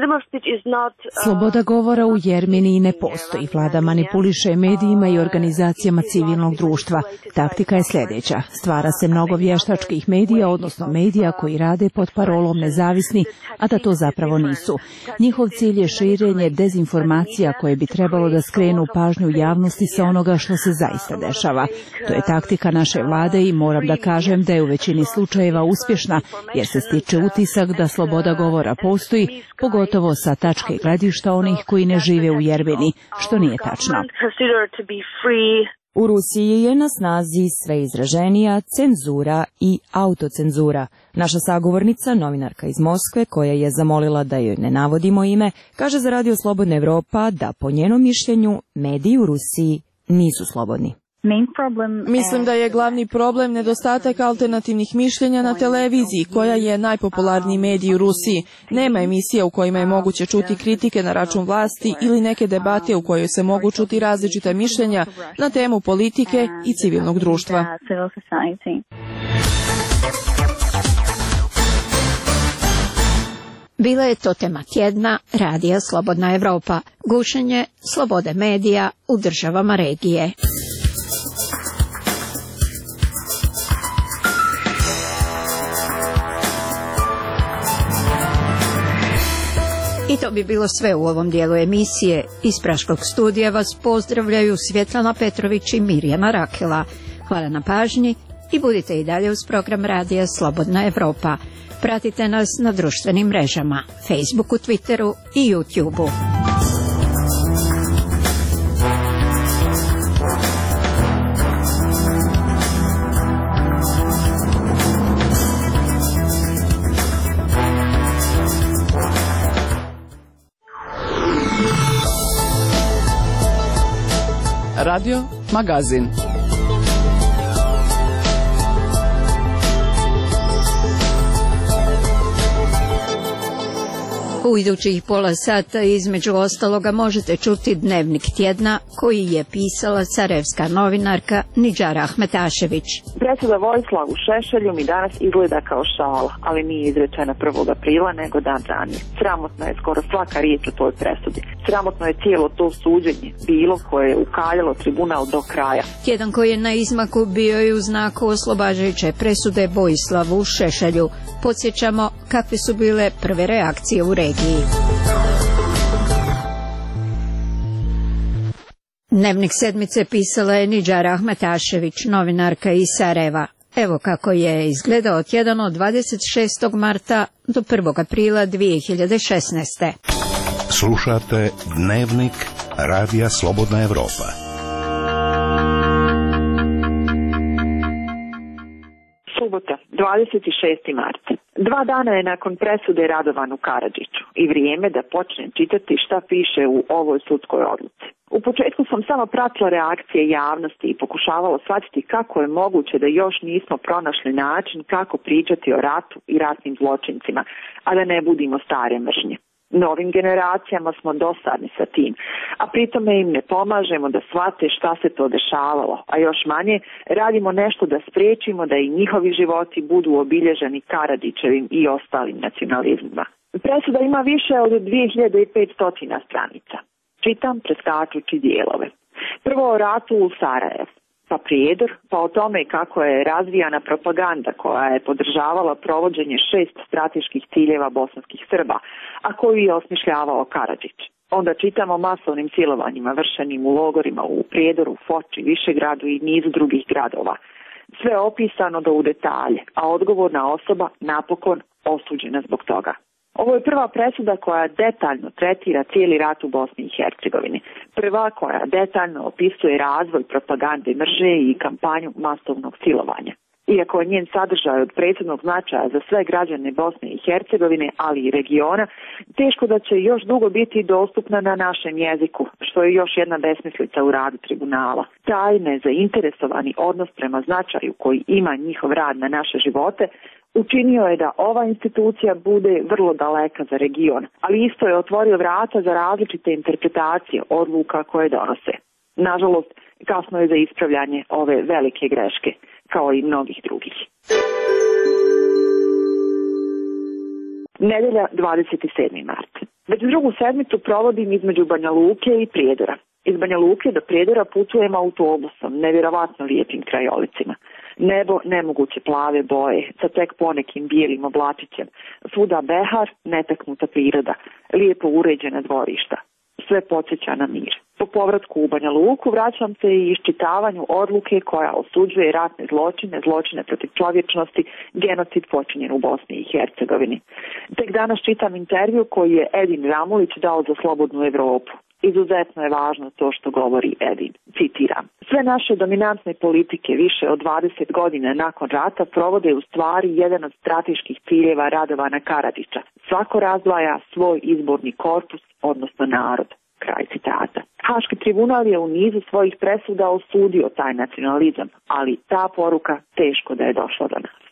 [SPEAKER 25] Sloboda govora u Jermeniji ne postoji. Vlada manipuliše medijima i organizacijama civilnog društva. Taktika je sljedeća. Stvara se mnogo vještačkih medija, odnosno medija koji rade pod parolom nezavisni, a da to zapravo nisu. Njihov cilj je širenje dezinformacija koje bi trebalo da skrenu pažnju javnosti sa onoga što se zaista dešava. To je taktika naše vlade i moram da kažem da je u većini slučajeva uspješna, jer se stiče utisak da sloboda govora postoji, pogotovo sa tačke gledišta onih koji ne žive u Jermeni, što nije tačno.
[SPEAKER 8] U Rusiji je na snazi sve izraženija cenzura i autocenzura. Naša sagovornica, novinarka iz Moskve, koja je zamolila da joj ne navodimo ime, kaže za Radio Slobodna Evropa da po njenom mišljenju mediji u Rusiji nisu slobodni.
[SPEAKER 4] Mislim da je glavni problem nedostatak alternativnih mišljenja na televiziji, koja je najpopularniji medij u Rusiji. Nema emisija u kojima je moguće čuti kritike na račun vlasti ili neke debate u kojoj se mogu čuti različita mišljenja na temu politike i civilnog društva.
[SPEAKER 1] Bila je to tema tjedna Radija Slobodna Evropa, gušenje slobode medija u državama regije. I to bi bilo sve u ovom dijelu emisije. Iz Praškog studija vas pozdravljaju Svjetlana Petrović i Mirjana Rakela. Hvala na pažnji i budite i dalje uz program Radija Slobodna Evropa. Pratite nas na društvenim mrežama, Facebooku, Twitteru i YouTubeu.
[SPEAKER 5] Radio Magazin.
[SPEAKER 1] U idućih pola sata između ostaloga možete čuti dnevnik tjedna koji je pisala sarajevska novinarka Nidžara Ahmetašević.
[SPEAKER 6] Presuda Vojislavu Šešelju mi danas izgleda kao šala, ali nije izrečena 1. aprila nego dan ranije. Sramotno je skoro svaka riječ o toj presudi. Sramotno je cijelo to suđenje bilo koje je ukaljalo tribunal do kraja.
[SPEAKER 1] Tjedan koji je na izmaku bio je u znaku oslobađajuće presude Vojislavu Šešelju. Podsjećamo kakve su bile prve reakcije u regiji. Dnevnik sedmice pisala je Nidžara Ahmetašević, novinarka iz Sarajeva. Evo kako je izgledao tjedan od 26. marta do 1. aprila 2016.
[SPEAKER 11] Slušate Dnevnik Radija Slobodna Evropa.
[SPEAKER 6] Subota, 26. mart. 2 dana je nakon presude Radovanu Karadžiću i vrijeme da počnem čitati šta piše u ovoj sudskoj odluci. U početku sam samo pratila reakcije javnosti i pokušavala shvatiti kako je moguće da još nismo pronašli način kako pričati o ratu i ratnim zločincima, a da ne budimo stare mržnje. Novim generacijama smo dosadni sa tim, a pritome im ne pomažemo da shvate šta se to dešavalo, a još manje radimo nešto da spriječimo da i njihovi životi budu obilježeni Karadžićevim i ostalim nacionalizmima. Presuda ima više od 2500 stranica. Čitam preskačući dijelove. Prvo o ratu u Sarajevu, pa Prijedor, pa o tome kako je razvijana propaganda koja je podržavala provođenje 6 strateških ciljeva bosanskih Srba, a koju je osmišljavao Karadžić. Onda čitamo o masovnim silovanjima vršenim u logorima u Prijedoru, Foči, Višegradu i nizu drugih gradova. Sve opisano do u detalje, a odgovorna osoba napokon osuđena zbog toga. Ovo je prva presuda koja detaljno tretira cijeli rat u Bosni i Hercegovini. Prva koja detaljno opisuje razvoj propagande mržnje i kampanju masovnog silovanja. Iako je njen sadržaj od presudnog značaja za sve građane Bosne i Hercegovine, ali i regiona, teško da će još dugo biti dostupna na našem jeziku, što je još jedna besmislica u radu tribunala. Taj nezainteresovani odnos prema značaju koji ima njihov rad na naše živote učinio je da ova institucija bude vrlo daleka za region, ali isto je otvorio vrata za različite interpretacije odluka koje donose. Nažalost, kasno je za ispravljanje ove velike greške, kao i mnogih drugih. Nedelja, 27. mart. Već drugu sedmicu provodim između Banja Luke i Prijedora. Iz Banja Luke do Prijedora putujem autobusom, nevjerovatno lijepim krajolicima. Nebo nemoguće plave boje, sa tek ponekim bijelim oblačićem. Svuda behar, netaknuta priroda, lijepo uređena dvorišta. Sve podsjeća na mir. Po povratku u Banja Luku vraćam se i iščitavanju odluke koja osuđuje ratne zločine, zločine protiv čovječnosti, genocid počinjen u Bosni i Hercegovini. Tek danas čitam intervju koji je Edin Ramulić dao za Slobodnu Evropu. Izuzetno je važno to što govori Edin. Citiram. Sve naše dominantne politike više od 20 godina nakon rata provode u stvari jedan od strateških ciljeva Radovana Karadžića. Svako razdvaja svoj izborni korpus, odnosno narod. Kraj citata. Haški tribunal je u nizu svojih presuda osudio taj nacionalizam, ali ta poruka teško da je došla do nas.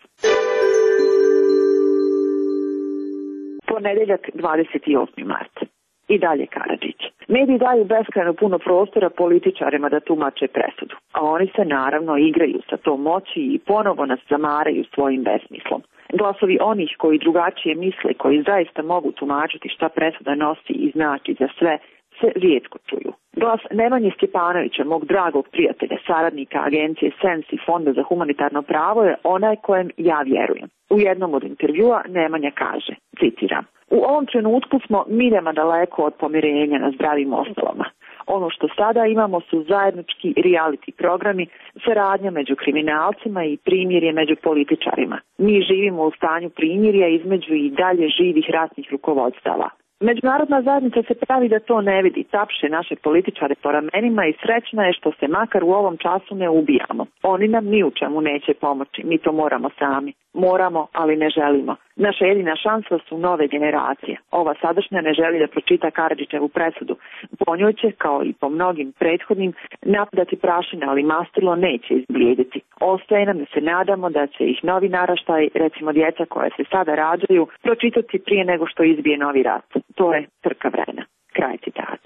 [SPEAKER 6] Ponedeljak 28. mart. I dalje Karadžić. Mediji daju beskrajno puno prostora političarima da tumače presudu, a oni se naravno igraju sa tom moći i ponovo nas zamaraju svojim besmislom. Glasovi onih koji drugačije misle, koji zaista mogu tumačiti šta presuda nosi i znači za sve, se rijetko čuju. Glas Nemanje Stjepanovića, mog dragog prijatelja, saradnika agencije SENS i Fonda za humanitarno pravo, je onaj kojem ja vjerujem. U jednom od intervjua Nemanja kaže, citiram, u ovom trenutku smo miljama daleko od pomirenja na zdravim osnovama. Ono što sada imamo su zajednički reality programi, saradnja među kriminalcima i primirje među političarima. Mi živimo u stanju primirja između i dalje živih ratnih rukovodstava. Međunarodna zajednica se pravi da to ne vidi, tapše naše političare po ramenima i srećna je što se makar u ovom času ne ubijamo. Oni nam ni u čemu neće pomoći, mi to moramo sami. Moramo, ali ne želimo. Naša jedina šansa su nove generacije. Ova sadašnja ne želi da pročita Karadžićevu presudu. Po njoj će, kao i po mnogim prethodnim, napadati prašina, ali mastilo neće izblijediti. Ostaje nam da se nadamo da će ih novi naraštaj, recimo djeca koja se sada rađaju, pročitati prije nego što izbije novi rat. To je trka vremena. Kraj citata.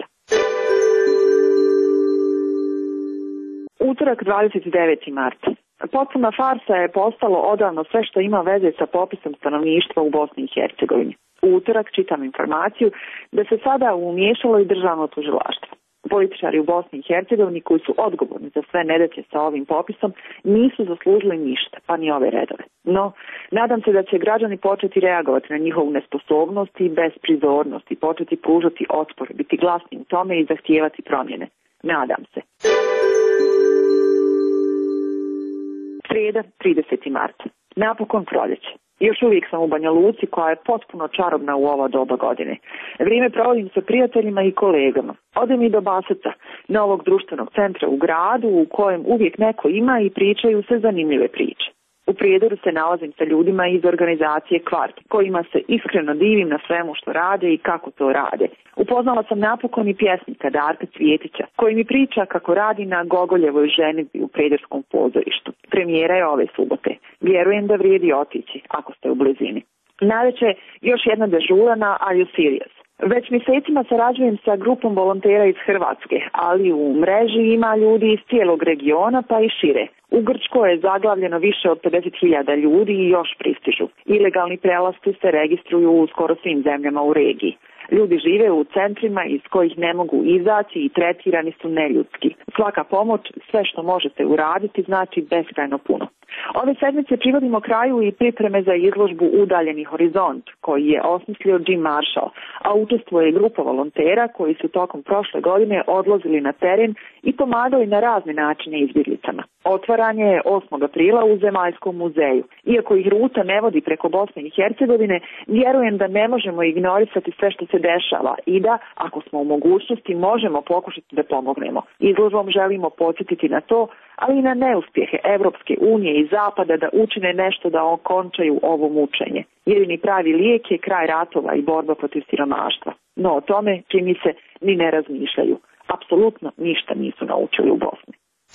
[SPEAKER 6] Utorak 29. mart. Potpuna farsa je postalo odavno sve što ima veze sa popisom stanovništva u Bosni i Hercegovini. U utorak čitam informaciju da se sada umiješalo i državno tužilaštvo. Političari u Bosni i Hercegovini koji su odgovorni za sve nedaće sa ovim popisom nisu zaslužili ništa, pa ni ove redove. No, nadam se da će građani početi reagovati na njihovu nesposobnost i besprizornost i početi pružati otpor, biti glasni u tome i zahtijevati promjene. Nadam se. Srijeda, 30. mart. Napokon proljeće. Još uvijek sam u Banja Luci koja je potpuno čarobna u ovo doba godine. Vrijeme provodim sa prijateljima i kolegama. Odem i do Baseca, novog društvenog centra u gradu u kojem uvijek neko ima i pričaju se zanimljive priče. U Prijedoru se nalazim sa ljudima iz organizacije Kvart, kojima se iskreno divim na svemu što rade i kako to rade. Upoznala sam napokon i pjesnika Darka Cvjetića, koji mi priča kako radi na Gogoljevoj ženidbi u Prijedorskom pozorištu. Premijera je ove subote. Vjerujem da vrijedi otići, ako ste u blizini. Navečer još jedna dežura na Are You Serious? Već mjesecima sarađujem sa grupom volontera iz Hrvatske, ali u mreži ima ljudi iz cijelog regiona pa i šire. U Grčkoj je zaglavljeno više od 50.000 ljudi i još pristižu. Ilegalni prelasci se registruju u skoro svim zemljama u regiji. Ljudi žive u centrima iz kojih ne mogu izaći i tretirani su neljudski. Svaka pomoć, sve što možete uraditi, znači beskrajno puno. Ove sedmice privodimo kraju i pripreme za izložbu Udaljeni horizont, koji je osmislio Jim Marshall, a učestvuje grupa volontera koji su tokom prošle godine odlazili na teren i pomagali na razne načine izbjeglicama. Otvaranje je 8. aprila u Zemaljskom muzeju. Iako ih ruta ne vodi preko Bosne i Hercegovine, vjerujem da ne možemo ignorisati sve što se dešava i da, ako smo u mogućnosti, možemo pokušati da pomognemo. Izložbom želimo podsjetiti na to, ali i na neuspjehe Evropske unije i Zapada da učine nešto da okončaju ovo mučenje. Jedini pravi lijek je kraj ratova i borba protiv siromaštva. No o tome, čini se, ni ne razmišljaju. Apsolutno ništa nisu naučili u Bosni.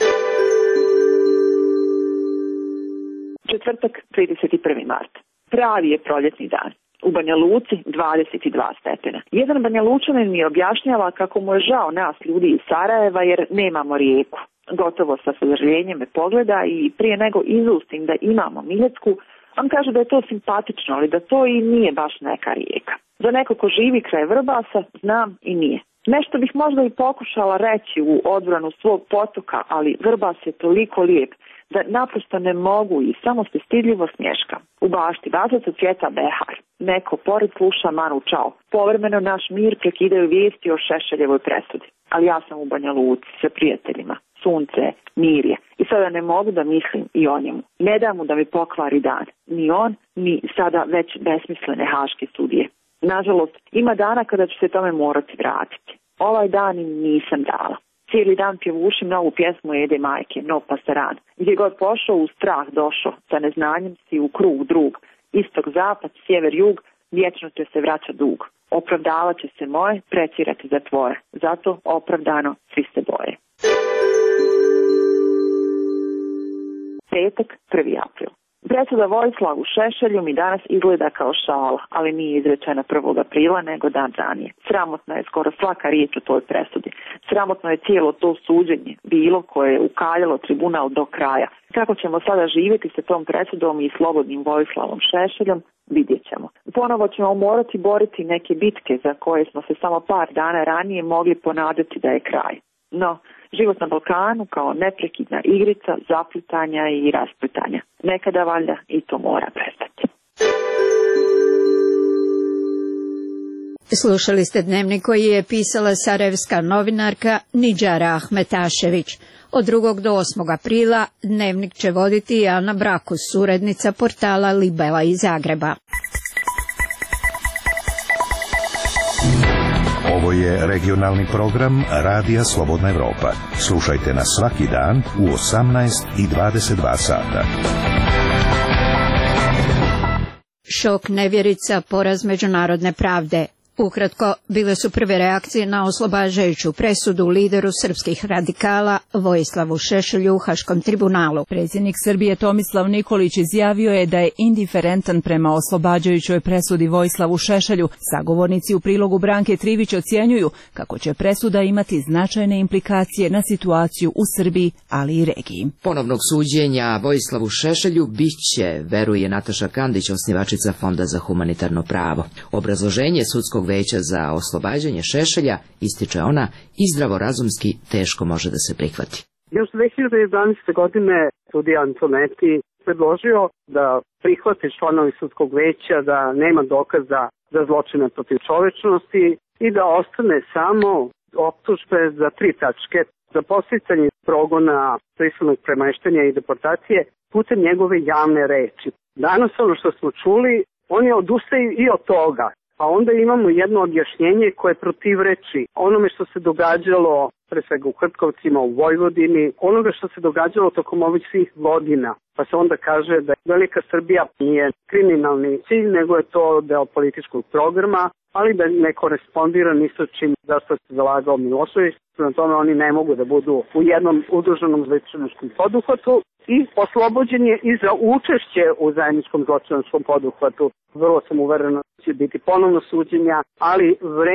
[SPEAKER 6] Četvrtak, 31. mart. Pravi je proljetni dan. U Banja Luci 22 stepena. Jedan Banja Lučanin mi objašnjava kako mu je žao nas ljudi iz Sarajeva jer nemamo rijeku. Gotovo sa sažaljenjem me pogleda i prije nego izustim da imamo Miljacku, on kaže da je to simpatično, ali da to i nije baš neka rijeka. Za neko ko živi kraj Vrbasa, znam i nije. Nešto bih možda i pokušala reći u odbranu svog potoka, ali Vrbas je toliko lijep da naprosto ne mogu i samo se stidljivo smješkam. U bašti Vazoca cvjeta behar. Neko pored sluša Manu Čao. Povremeno naš mir prekidaju vijesti o Šešeljevoj presudi. Ali ja sam u Banja Luci sa prijateljima. Sunce, mir je. I sada ne mogu da mislim i o njemu. Ne da mu da mi pokvari dan. Ni on, ni sada već besmislene haške sudije. Nažalost, ima dana kada ću se tome morati vratiti. Ovaj dan im nisam dala. Cijeli dan pjevušim novu pjesmu Ede Majke, No Pasaran. Gdje god pošao u strah došao, sa neznanjem si u krug drug. Istok, zapad, sjever, jug, vječno te se vraća dug. Opravdavat će se moje, precirati za tvoje. Zato opravdano svi se boje. Petak, 1. april. Presuda Vojislavu Šešelju mi danas izgleda kao šala, ali nije izrečena 1. aprila nego dan ranije. Sramotna je skoro svaka riječ o toj presudi. Sramotno je cijelo to suđenje bilo koje je ukaljalo tribunal do kraja. Kako ćemo sada živjeti sa tom presudom i slobodnim Vojislavom Šešeljom, vidjet ćemo. Ponovo ćemo morati boriti neke bitke za koje smo se samo par dana ranije mogli ponadati da je kraj. No, život na Balkanu kao neprekidna igrica zaplitanja i rasplitanja. Nekada valjda i to mora prestati.
[SPEAKER 1] Slušali ste dnevnik koji je pisala sarajevska novinarka Nidžara Ahmetašević. Od 2. do 8. aprila dnevnik će voditi Ana Brakus, urednica portala Libela iz Zagreba.
[SPEAKER 11] Ovo je regionalni program Radija Slobodna Evropa. Slušajte nas svaki dan u 18 i 22 sata.
[SPEAKER 1] Šok, nevjerica, poraz međunarodne pravde. Ukratko, bile su prve reakcije na oslobađajuću presudu lideru srpskih radikala Vojislavu Šešelju u Haškom tribunalu.
[SPEAKER 25] Predsjednik Srbije Tomislav Nikolić izjavio je da je indiferentan prema oslobađajućoj presudi Vojislavu Šešelju. Sagovornici u prilogu Branke Trivić ocjenjuju kako će presuda imati značajne implikacije na situaciju u Srbiji, ali i regiji.
[SPEAKER 10] Ponovnog suđenja Vojislavu Šešelju biće, veruje Nataša Kandić, osnivačica Fonda za humanitarno pravo. Obrazloženje sudskog veća za oslobađanje Šešelja, ističe ona, i zdravorazumski teško može da se prihvati.
[SPEAKER 12] Još 2011. godine sudija Antoneti predložio da prihvate članovi sudskog veća da nema dokaza za zločine protiv čovečnosti i da ostane samo optužbe za 3 tačke za podsticanje progona, prisilnog premeštanja i deportacije putem njegove javne reči. Danas ono što smo čuli, oni odustaju i od toga. A onda imamo jedno objašnjenje koje protivreči onome što se događalo, pre svega u Hrtkovcima, u Vojvodini, onoga što se događalo tokom ovih svih godina. Pa se onda kaže da Velika Srbija nije kriminalni cilj, nego je to deo političkog programa, ali da ne korespondira ni sa čim za što se zalagao Milošević. Na tome oni ne mogu da budu u jednom udruženom zločinačkom poduhvatu i oslobođen je i za učešće u zajedničkom zločinačkom poduhvatu. Vrlo sam uverena da će biti ponovno suđenja, ali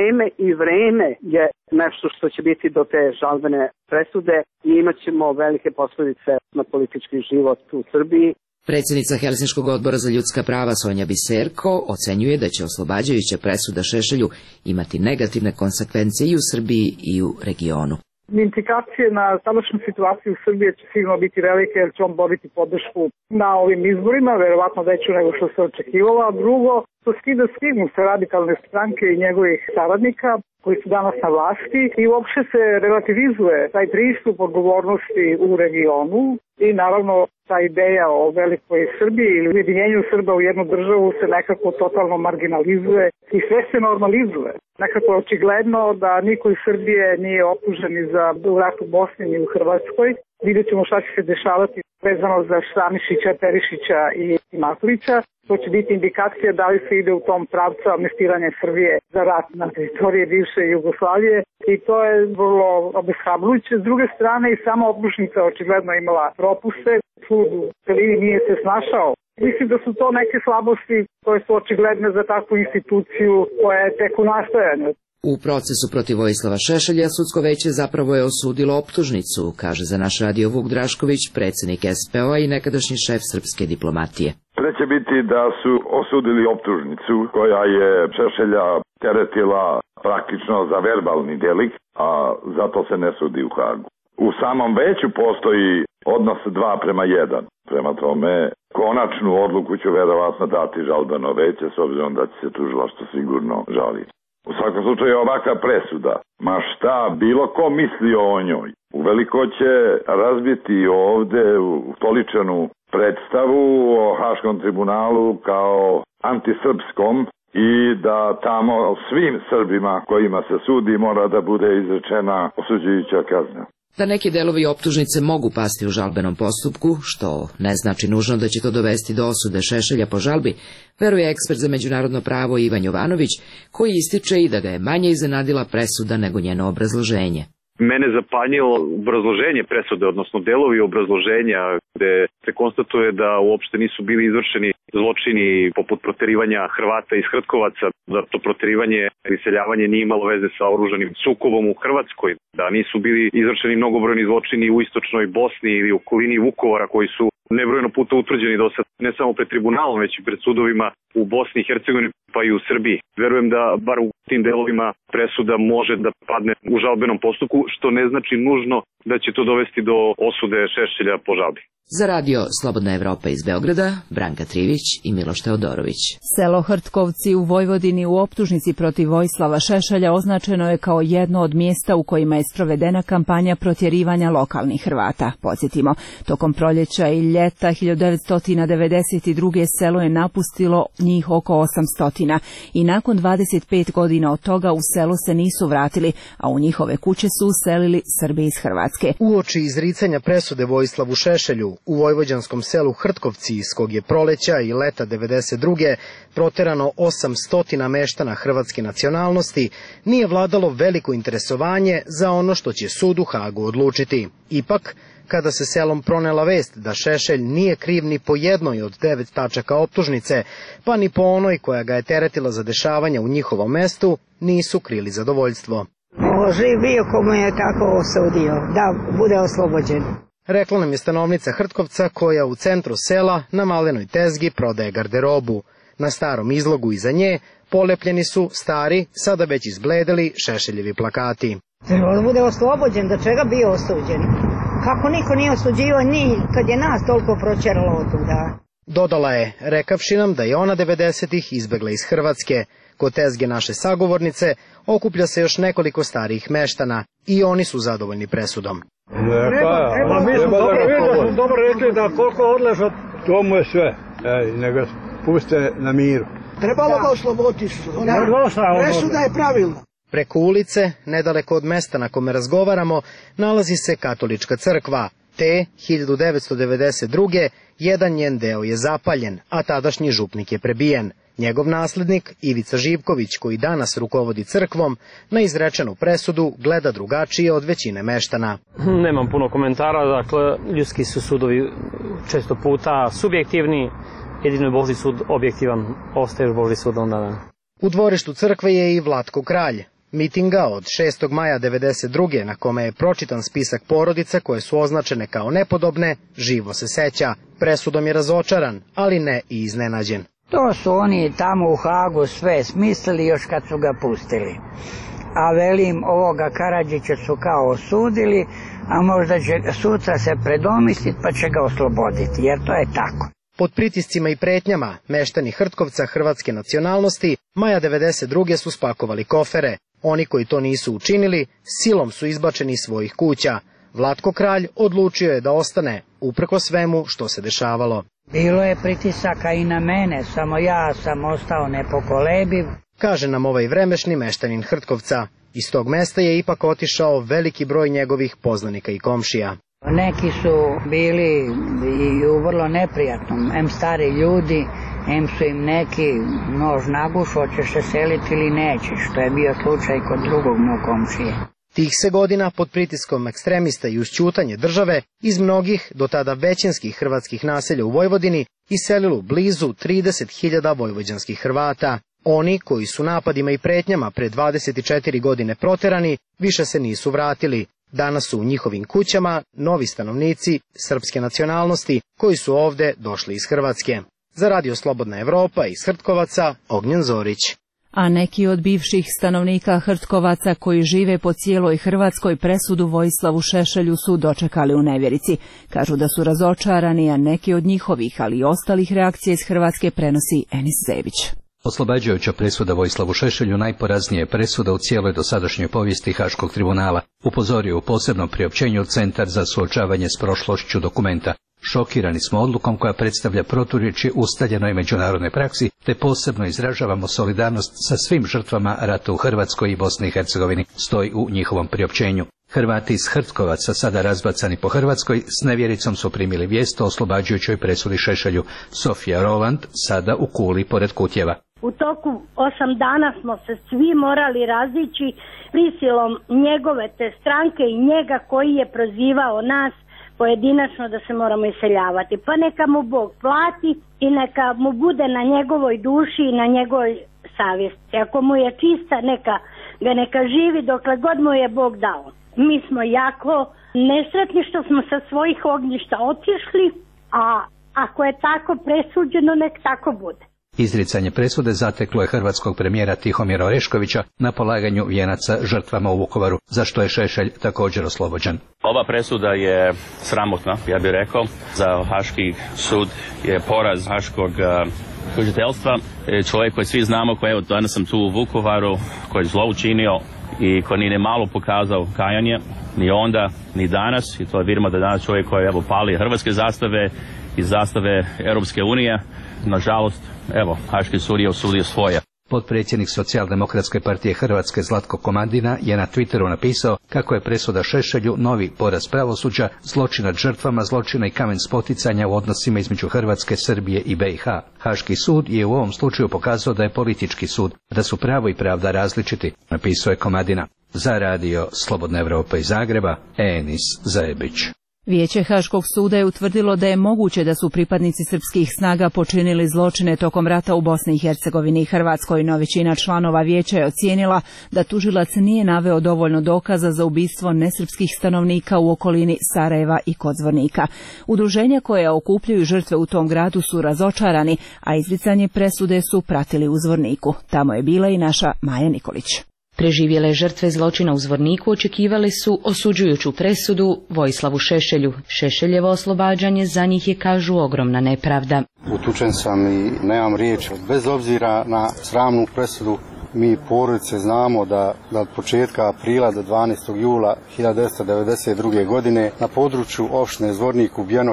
[SPEAKER 12] vreme je nešto što će biti do te žalbene presude i imat ćemo velike posljedice na politički život u Srbiji.
[SPEAKER 10] Predsjednica Helsinškog odbora za ljudska prava Sonja Biserko ocenjuje da će oslobađajuća presuda Šešelju imati negativne konsekvencije i u Srbiji i u regionu.
[SPEAKER 14] Implikacije na sadašnju situaciju u Srbiji će sigurno biti velike jer će on dobiti podršku na ovim izborima, verovatno veću nego što se očekivalo, a drugo, to skida stigmu sa radikalne stranke i njegovih saradnika koji su danas na vlasti i uopšte se relativizuje taj pristup odgovornosti u regionu i naravno ta ideja o velikoj Srbiji ili ujedinjenju Srba u jednu državu se nekako totalno marginalizuje i sve se normalizuje. Nekako je očigledno da niko iz Srbije nije optužen ni za rat u Bosni ni u Hrvatskoj. Vidjet ćemo šta će se dešavati vezano za Stanišića, Perišića i Matulića. To će biti indikacija da li se ide u tom pravcu amnestiranja Srbije za rat na teritoriji bivše Jugoslavije i to je vrlo obeshrabrujuće. S druge strane i sama optužnica očigledno imala propuste. Sud u celini nije se snašao. Mislim da su to neke slabosti koje su očigledne za takvu instituciju koja je tek u nastajanju.
[SPEAKER 10] U procesu protiv Vojislava Šešelja sudsko veće zapravo je osudilo optužnicu, kaže za naš radio Vuk Drašković, predsjednik SPO i nekadašnji šef srpske diplomatije.
[SPEAKER 16] Treće biti da su osudili optužnicu koja je Šešelja teretila praktično za verbalni delik, a zato se ne sudi u Hagu. U samom veću postoji odnos 2:1. Prema tome, konačnu odluku će verovatno dati žalbeno veće, s obzirom da će se tužilaštvo sigurno žaliti. U svakom slučaju ovakva presuda, ma šta bilo ko mislio o njoj, uveliko će razbiti ovde ustoličenu predstavu o Haškom tribunalu kao antisrpskom i da tamo svim Srbima kojima se sudi mora da bude izrečena osuđujuća kazna.
[SPEAKER 10] Da neki delovi optužnice mogu pasti u žalbenom postupku, što ne znači nužno da će to dovesti do osude Šešelja po žalbi, veruje ekspert za međunarodno pravo Ivan Jovanović, koji ističe i da ga je manje iznenadila presuda nego njeno obrazloženje.
[SPEAKER 17] Mene zapanjilo obrazloženje presude, odnosno delovi obrazloženja gde se konstatuje da uopšte nisu bili izvršeni zločini poput proterivanja Hrvata iz Hrtkovaca, da to proterivanje i iseljavanje nije imalo veze sa oružanim sukobom u Hrvatskoj, da nisu bili izvršeni mnogobrojni zločini u istočnoj Bosni ili u okolini Vukovara koji su nebrojeno puta utvrđeni do sad, ne samo pred tribunalom, već i pred sudovima u Bosni i Hercegovini, pa i u Srbiji. Verujem da bar u tim delovima presuda može da padne u žalbenom postupku, što ne znači nužno da će to dovesti do osude Šešelja po žalbi.
[SPEAKER 10] Za radio Slobodna Evropa iz Beograda, Branka Trivić i Miloš Teodorović.
[SPEAKER 25] Selo Hrtkovci u Vojvodini u optužnici protiv Vojislava Šešelja označeno je kao jedno od mjesta u kojima je sprovedena kampanja protjerivanja lokalnih Hrvata. Podsjetimo, tokom proljeća i ljeta 1992. selo je napustilo njih oko 800 i nakon 25 godina od toga u selo se nisu vratili, a u njihove kuće su uselili Srbi iz Hrvatske.
[SPEAKER 18] Uoči izricanja presude Vojislavu Šešelju u vojvođanskom selu Hrtkovci, iz kog je proleća i leta 92. proterano 800 meštana hrvatske nacionalnosti, nije vladalo veliko interesovanje za ono što će sud u Hagu odlučiti. Ipak, kada se selom pronela vest da Šešelj nije kriv ni po jednoj od 9 tačaka optužnice, pa ni po onoj koja ga je teretila za dešavanja u njihovom mestu, nisu krili zadovoljstvo.
[SPEAKER 19] Živ bio komu je tako osudio, da bude oslobođen.
[SPEAKER 18] Rekla nam je stanovnica Hrtkovca koja u centru sela na malenoj tezgi prodaje garderobu. Na starom izlogu iza nje polepljeni su stari, sada već izbledeli Šešeljevi plakati.
[SPEAKER 19] Treba da bude oslobođen, da čega bio osuđen? Kako niko nije osuđivao ni kad je nas toliko proćeralo od tuda?
[SPEAKER 18] Dodala je, rekavši nam da je ona 90-ih izbegla iz Hrvatske. Kod tezge naše sagovornice okuplja se još nekoliko starijih meštana i oni su zadovoljni presudom.
[SPEAKER 20] Mi smo dobro rekli da koliko odleža, to mu je sve. Nego puste na miru.
[SPEAKER 19] Trebalo ga osloboditi. Presuda je pravilna.
[SPEAKER 18] Preko ulice, nedaleko od mesta na kome razgovaramo, nalazi se katolička crkva. Te 1992. jedan njen deo je zapaljen, a tadašnji župnik je prebijen. Njegov naslednik, Ivica Živković, koji danas rukovodi crkvom, na izrečenu presudu gleda drugačije od većine meštana.
[SPEAKER 21] Nemam puno komentara, dakle, ljudski su sudovi često puta subjektivni, jedino je Božji sud objektivan, ostaje Božji sud onda.
[SPEAKER 18] U dvorištu crkve je i Vlatko Kralj. Mitinga od 6. maja 1992. na kome je pročitan spisak porodica koje su označene kao nepodobne, živo se seća. Presudom je razočaran, ali ne i iznenađen.
[SPEAKER 19] To su oni tamo u Hagu sve smislili još kad su ga pustili. A velim, ovoga Karadžića su kao osudili, a možda će sutra se predomisliti pa će ga osloboditi, jer to je tako.
[SPEAKER 18] Pod pritiscima i pretnjama meštani Hrtkovca hrvatske nacionalnosti maja 1992. su spakovali kofere. Oni koji to nisu učinili, silom su izbačeni iz svojih kuća. Vlatko Kralj odlučio je da ostane, uprkos svemu što se dešavalo.
[SPEAKER 19] Bilo je pritisaka i na mene, samo ja sam ostao nepokolebiv.
[SPEAKER 18] Kaže nam ovaj vremešni meštanin Hrtkovca. Iz tog mesta je ipak otišao veliki broj njegovih poznanika i komšija.
[SPEAKER 19] Neki su bili i u vrlo neprijatnom, em stari ljudi, em su im neki nož nagušao, hoćeš se seliti ili nećeš, što je bio slučaj kod drugog mog komšije.
[SPEAKER 18] Tih se godina pod pritiskom ekstremista i uz ćutanje države iz mnogih, do tada većinskih hrvatskih naselja u Vojvodini iselilo blizu 30.000 vojvođanskih Hrvata. Oni koji su napadima i pretnjama pre 24 godine proterani, više se nisu vratili. Danas su u njihovim kućama novi stanovnici srpske nacionalnosti koji su ovde došli iz Hrvatske. Za radio Slobodna Evropa iz Hrtkovaca, Ognjen Zorić.
[SPEAKER 25] A neki od bivših stanovnika Hrtkovaca koji žive po cijeloj Hrvatskoj presudu Vojislavu Šešelju su dočekali u nevjerici. Kažu da su razočarani, a neki od njihovih, ali i ostalih reakcija iz Hrvatske prenosi Enis Zebić.
[SPEAKER 26] Oslobađajuća presuda Vojislavu Šešelju najporaznija je presuda u cijeloj dosadašnjoj povijesti Haškog tribunala, upozorio u posebnom priopćenju Centar za suočavanje s prošlošću dokumenta. Šokirani smo odlukom koja predstavlja proturječje ustaljenoj međunarodnoj praksi, te posebno izražavamo solidarnost sa svim žrtvama rata u Hrvatskoj i Bosni i Hercegovini, stoji u njihovom priopćenju. Hrvati iz Hrtkovaca, sada razbacani po Hrvatskoj, s nevjericom su primili vijest o oslobađajućoj presudi Šešelju. Sofija Roland, sada u Kuli pored Kutjeva.
[SPEAKER 2] U toku 8 dana smo se svi morali razići prisilom njegove te stranke i njega koji je prozivao nas pojedinačno da se moramo iseljavati. Pa neka mu Bog plati i neka mu bude na njegovoj duši i na njegovoj savjesti. Ako mu je čista, neka živi dokle god mu je Bog dao. Mi smo jako nesretni što smo sa svojih ognjišta otišli, a ako je tako presuđeno, nek tako bude.
[SPEAKER 26] Izricanje presude zateklo je hrvatskog premijera Tihomira Oreškovića na polaganju vijenaca žrtvama u Vukovaru, za što je Šešelj također oslobođen.
[SPEAKER 3] Ova presuda je sramotna, ja bih rekao. Za Haški sud je poraz haškog tužiteljstva. Čovjek koji svi znamo, koji evo danas sam tu u Vukovaru, koji je zlo učinio i koji nije malo pokazao kajanje, ni onda, ni danas. I to vidimo da danas čovjek koji evo pali hrvatske zastave i zastave Europske unije. Nažalost, evo, Haški sud je osudio svoje.
[SPEAKER 26] Potpredsjednik Socijaldemokratske partije Hrvatske Zlatko Komadina je na Twitteru napisao kako je presuda Šešelju novi poraz pravosuđa, zločin nad žrtvama zločina i kamen spoticanja u odnosima između Hrvatske, Srbije i BiH. Haški sud je u ovom slučaju pokazao da je politički sud, da su pravo i pravda različiti, napisao je Komadina. Za radio Slobodna Evropa iz Zagreba, Enis Zajebić.
[SPEAKER 25] Vijeće Haškog suda je utvrdilo da je moguće da su pripadnici srpskih snaga počinili zločine tokom rata u Bosni i Hercegovini i Hrvatskoj, no većina članova vijeća je ocijenila da tužilac nije naveo dovoljno dokaza za ubistvo nesrpskih stanovnika u okolini Sarajeva i Kodzvornika. Udruženja koja okupljaju žrtve u tom gradu su razočarani, a izricanje presude su pratili u Zvorniku. Tamo je bila i naša Maja Nikolić.
[SPEAKER 13] Preživjele žrtve zločina u Zvorniku očekivali su osuđujuću presudu Vojislavu Šešelju. Šešeljevo oslobađanje za njih je, kažu, ogromna nepravda.
[SPEAKER 15] Utučen sam i nemam riječi. Bez obzira na sramnu presudu, mi porodice znamo da od početka aprila do 12. jula 1992. godine na području opštine Zvornik ubijeno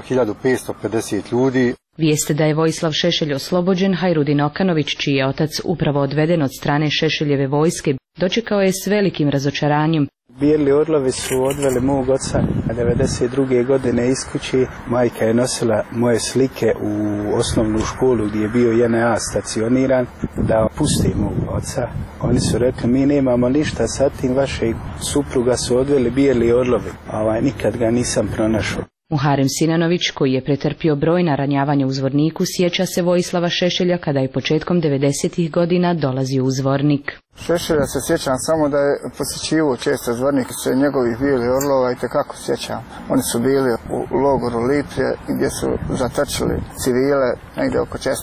[SPEAKER 15] 1550 ljudi.
[SPEAKER 13] Vijeste da je Vojislav Šešelj oslobođen, Hajrudin Okanović, čiji je otac upravo odveden od strane Šešeljeve vojske, dočekao je s velikim razočaranjem.
[SPEAKER 23] Bijeli orlovi su odveli mog oca 1992. godine iz kući. Majka je nosila moje slike u osnovnu školu gdje je bio JNA stacioniran da pusti mog oca. Oni su rekli, mi nemamo ništa sa tim, vašeg supruga su odveli bijeli orlovi. Nikad ga nisam pronašao.
[SPEAKER 13] Muharem Sinanović, koji je pretrpio brojna ranjavanja u Zvorniku, sjeća se Vojislava Šešelja kada je početkom 90. godina dolazio u Zvornik.
[SPEAKER 24] Šešelja se sjećam samo da je posjećivao često Zvornik, se njegovih bili orlova i tekako sjećam. Oni su bili u logoru Liplje gdje su zatočili civile, negdje oko 450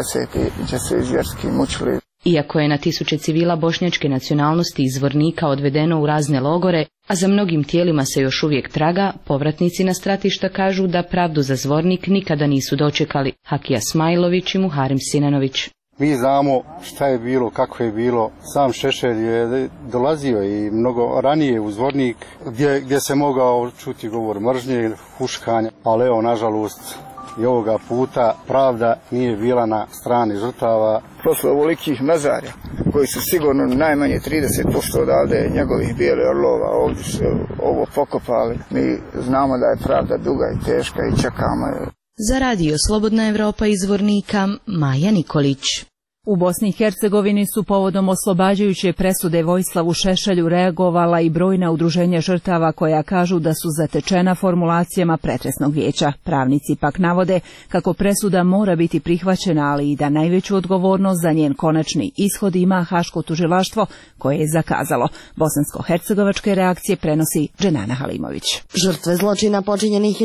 [SPEAKER 24] i gdje su izvjerski mučili.
[SPEAKER 13] Iako je na tisuće civila bošnjačke nacionalnosti iz Zvornika odvedeno u razne logore, a za mnogim tijelima se još uvijek traga, povratnici na stratišta kažu da pravdu za Zvornik nikada nisu dočekali. Hakija Smajlović i Muharem Sinanović.
[SPEAKER 15] Mi znamo šta je bilo, kako je bilo. Sam Šešelj je dolazio i mnogo ranije u Zvornik gdje se mogao čuti govor mržnje, huškanja, ali evo, nažalost, i ovoga puta pravda nije bila na strani žrtava.
[SPEAKER 24] Posle ovolikih mezarja, koji su sigurno najmanje 30% odavde njegovih bijeli orlova, ovdje su ovo pokopali. Mi znamo da je pravda duga i teška i čekamo je.
[SPEAKER 13] Za radio Slobodna Evropa iz Zvornika, Maja Nikolić.
[SPEAKER 25] U Bosni i Hercegovini su povodom oslobađajuće presude Vojislavu Šešelju reagovala i brojna udruženja žrtava koja kažu da su zatečena formulacijama pretresnog vijeća. Pravnici pak navode kako presuda mora biti prihvaćena, ali i da najveću odgovornost za njen konačni ishod ima Haško tužilaštvo koje je zakazalo. Bosansko-hercegovačke reakcije prenosi Dženana Halimović.
[SPEAKER 27] Žrtve zločina počinjenih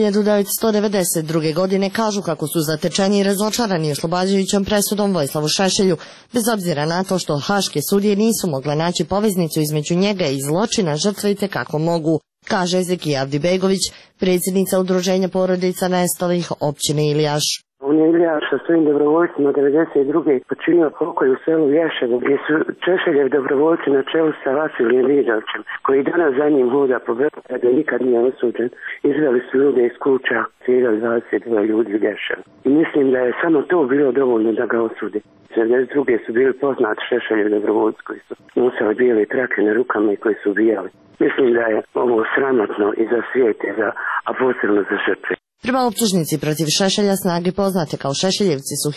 [SPEAKER 27] 1992. godine kažu kako su zatečeni i razočarani oslobađajućom presudom Vojislavu Šešelju, bez obzira na to što haške sudije nisu mogle naći poveznicu između njega i zločina, žrtve itekako mogu, kaže Zekija Avdibegović, predsjednica udruženja porodica nestalih općine Ilijaš.
[SPEAKER 4] On je Ilija sa svojim dobrovoljcima 92. počinio pokolj u selu Ješevo, gdje su Šešeljev dobrovoljci na čelu sa Vasilijem Vidovčem, koji danas za njim hoda po Beogradu i nikad nije osuđen. Izveli su ljude iz kuća, ciljali 22 ljudi u Ješevu. I mislim da je samo to bilo dovoljno da ga osudi. 72. su bili poznati Šešeljev dobrovoljci koji su nosili bijele trake na rukama i koji su ubijali. Mislim da je ovo sramotno i za svijet, a posebno za žrtve.
[SPEAKER 27] Prema optužnici protiv Šešelja, snage poznate kao Šešeljevci su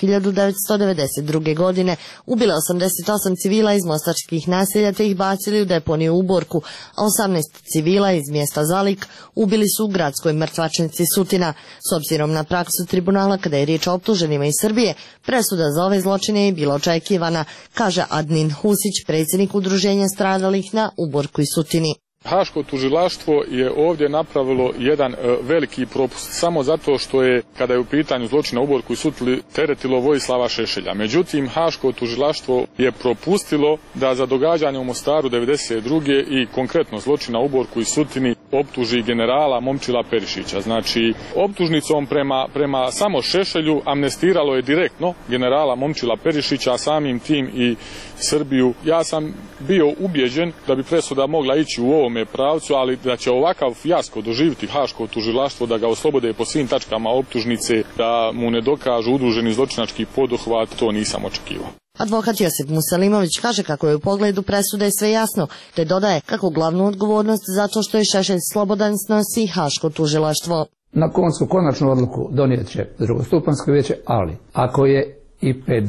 [SPEAKER 27] 1992. godine ubile 88 civila iz mostarskih naselja te ih bacili u deponiju u Borku, a 18 civila iz mjesta Zalik ubili su u gradskoj mrtvačnici Sutina. S obzirom na praksu tribunala kada je riječ o optuženima iz Srbije, presuda za ove zločine je bila očekivana, kaže Adnin Husić, predsjednik udruženja stradalih na Uborku i Sutini.
[SPEAKER 5] Haško tužilaštvo je ovdje napravilo jedan veliki propust samo zato što je, kada je u pitanju zločina u Uborku i Sutili, teretilo Vojislava Šešelja. Međutim, Haško tužilaštvo je propustilo da za događanje u Mostaru 92. i konkretno zločina u Uborku i Sutini optuži generala Momčila Perišića. Znači, optužnicom prema samo Šešelju amnestiralo je direktno generala Momčila Perišića, a samim tim i Srbiju. Ja sam bio ubijeđen da bi presuda mogla ići u ovome pravcu, ali da će ovakav fijasko doživjeti Haško tužilaštvo, da ga oslobode po svim tačkama optužnice, da mu ne dokažu udruženi zločinački poduhvat, to nisam očekivao.
[SPEAKER 27] Advokat Josip Muselimović kaže kako je u pogledu presude sve jasno, te dodaje kako glavnu odgovornost zato što je Šešelj slobodan snosi Haško tužilaštvo.
[SPEAKER 6] Na koncu konačnu odluku donijet će drugostupanjsko vijeće, ali ako je i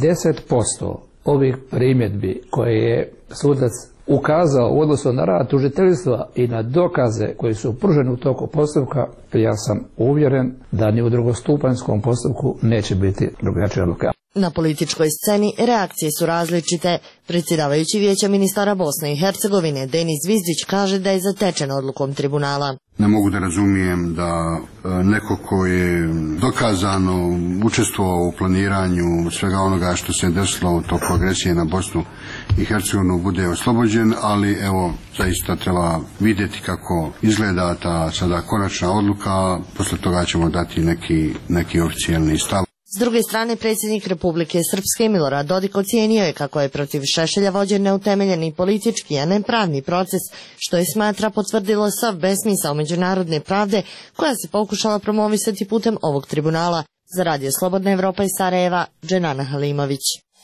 [SPEAKER 6] 50% ovih primjedbi koje je sudac ukazao u odnosu na rad tužiteljstva i na dokaze koji su pruženi u toku postupka, ja sam uvjeren da ni u drugostupanjskom postupku neće biti drugačija odluka.
[SPEAKER 27] Na političkoj sceni reakcije su različite. Predsjedavajući vijeća ministara Bosne i Hercegovine Denis Zvizdić kaže da je zatečen odlukom tribunala.
[SPEAKER 7] Ne mogu da razumijem da neko ko je dokazano učestvovao u planiranju svega onoga što se desilo u toku agresije na Bosnu i Hercegovinu bude oslobođen, ali evo zaista treba vidjeti kako izgleda ta sada konačna odluka, posle toga ćemo dati neki oficijalni stav.
[SPEAKER 27] S druge strane, predsjednik Republike Srpske Milorad Dodik ocijenio je kako je protiv Šešelja vođen neutemeljeni politički, a ne pravni proces, što je smatra potvrdilo sav besmisao međunarodne pravde koja se pokušala promovisati putem ovog tribunala. Za Radio Slobodna Evropa iz Sarajeva, Dženana Halimović.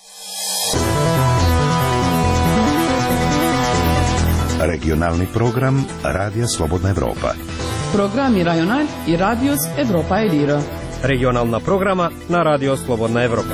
[SPEAKER 11] Regionalni program Radija Slobodna Evropa.
[SPEAKER 8] Programi Rajonal i Radios Evropa Elira.
[SPEAKER 9] Regionalna programa na Radio Slobodna Evropa.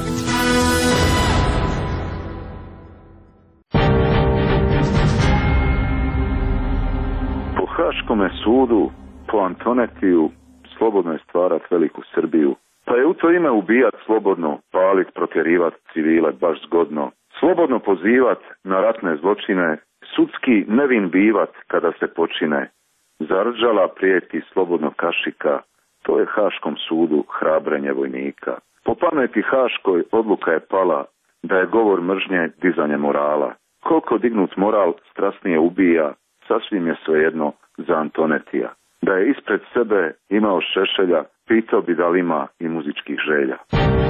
[SPEAKER 16] Po Haškome sudu, po Antonetiju, slobodno je stvarat veliku Srbiju. Pa je u to ime ubijat slobodno, palit, protjerivat civile baš zgodno. Slobodno pozivat na ratne zločine, sudski nevin bivat kada se počine. Zarđala prijeti slobodno kašika, to je Haškom sudu hrabrenje vojnika. Po pameti Haškoj odluka je pala da je govor mržnje dizanje morala. Koliko dignut moral strasnije ubija, sasvim je svejedno za Antonetija. Da je ispred sebe imao Šešelja, pitao bi da li ima i muzičkih želja.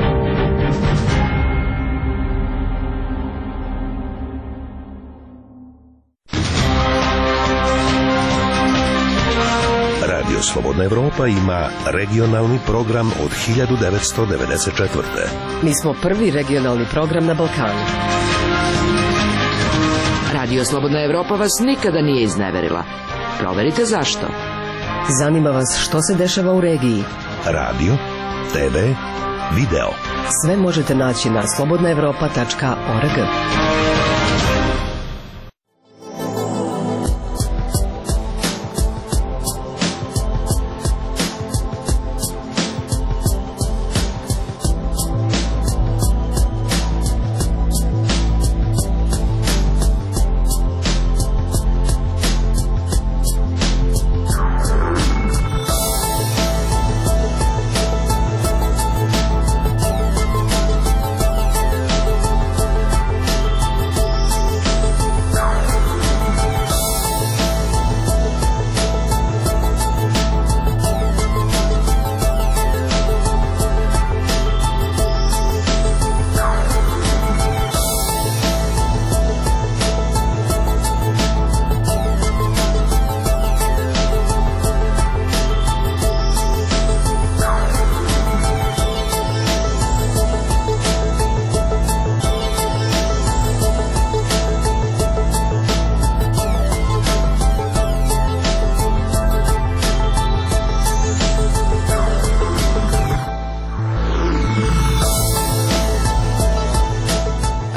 [SPEAKER 11] Radio Slobodna Evropa ima regionalni program od 1994.
[SPEAKER 22] Mi smo prvi regionalni program na Balkanu.
[SPEAKER 10] Radio Slobodna Evropa vas nikada nije izneverila. Proverite zašto.
[SPEAKER 22] Zanima vas što se dešava u regiji.
[SPEAKER 11] Radio, TV, video.
[SPEAKER 22] Sve možete naći na slobodnaevropa.org.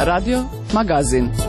[SPEAKER 8] Radio, magazin.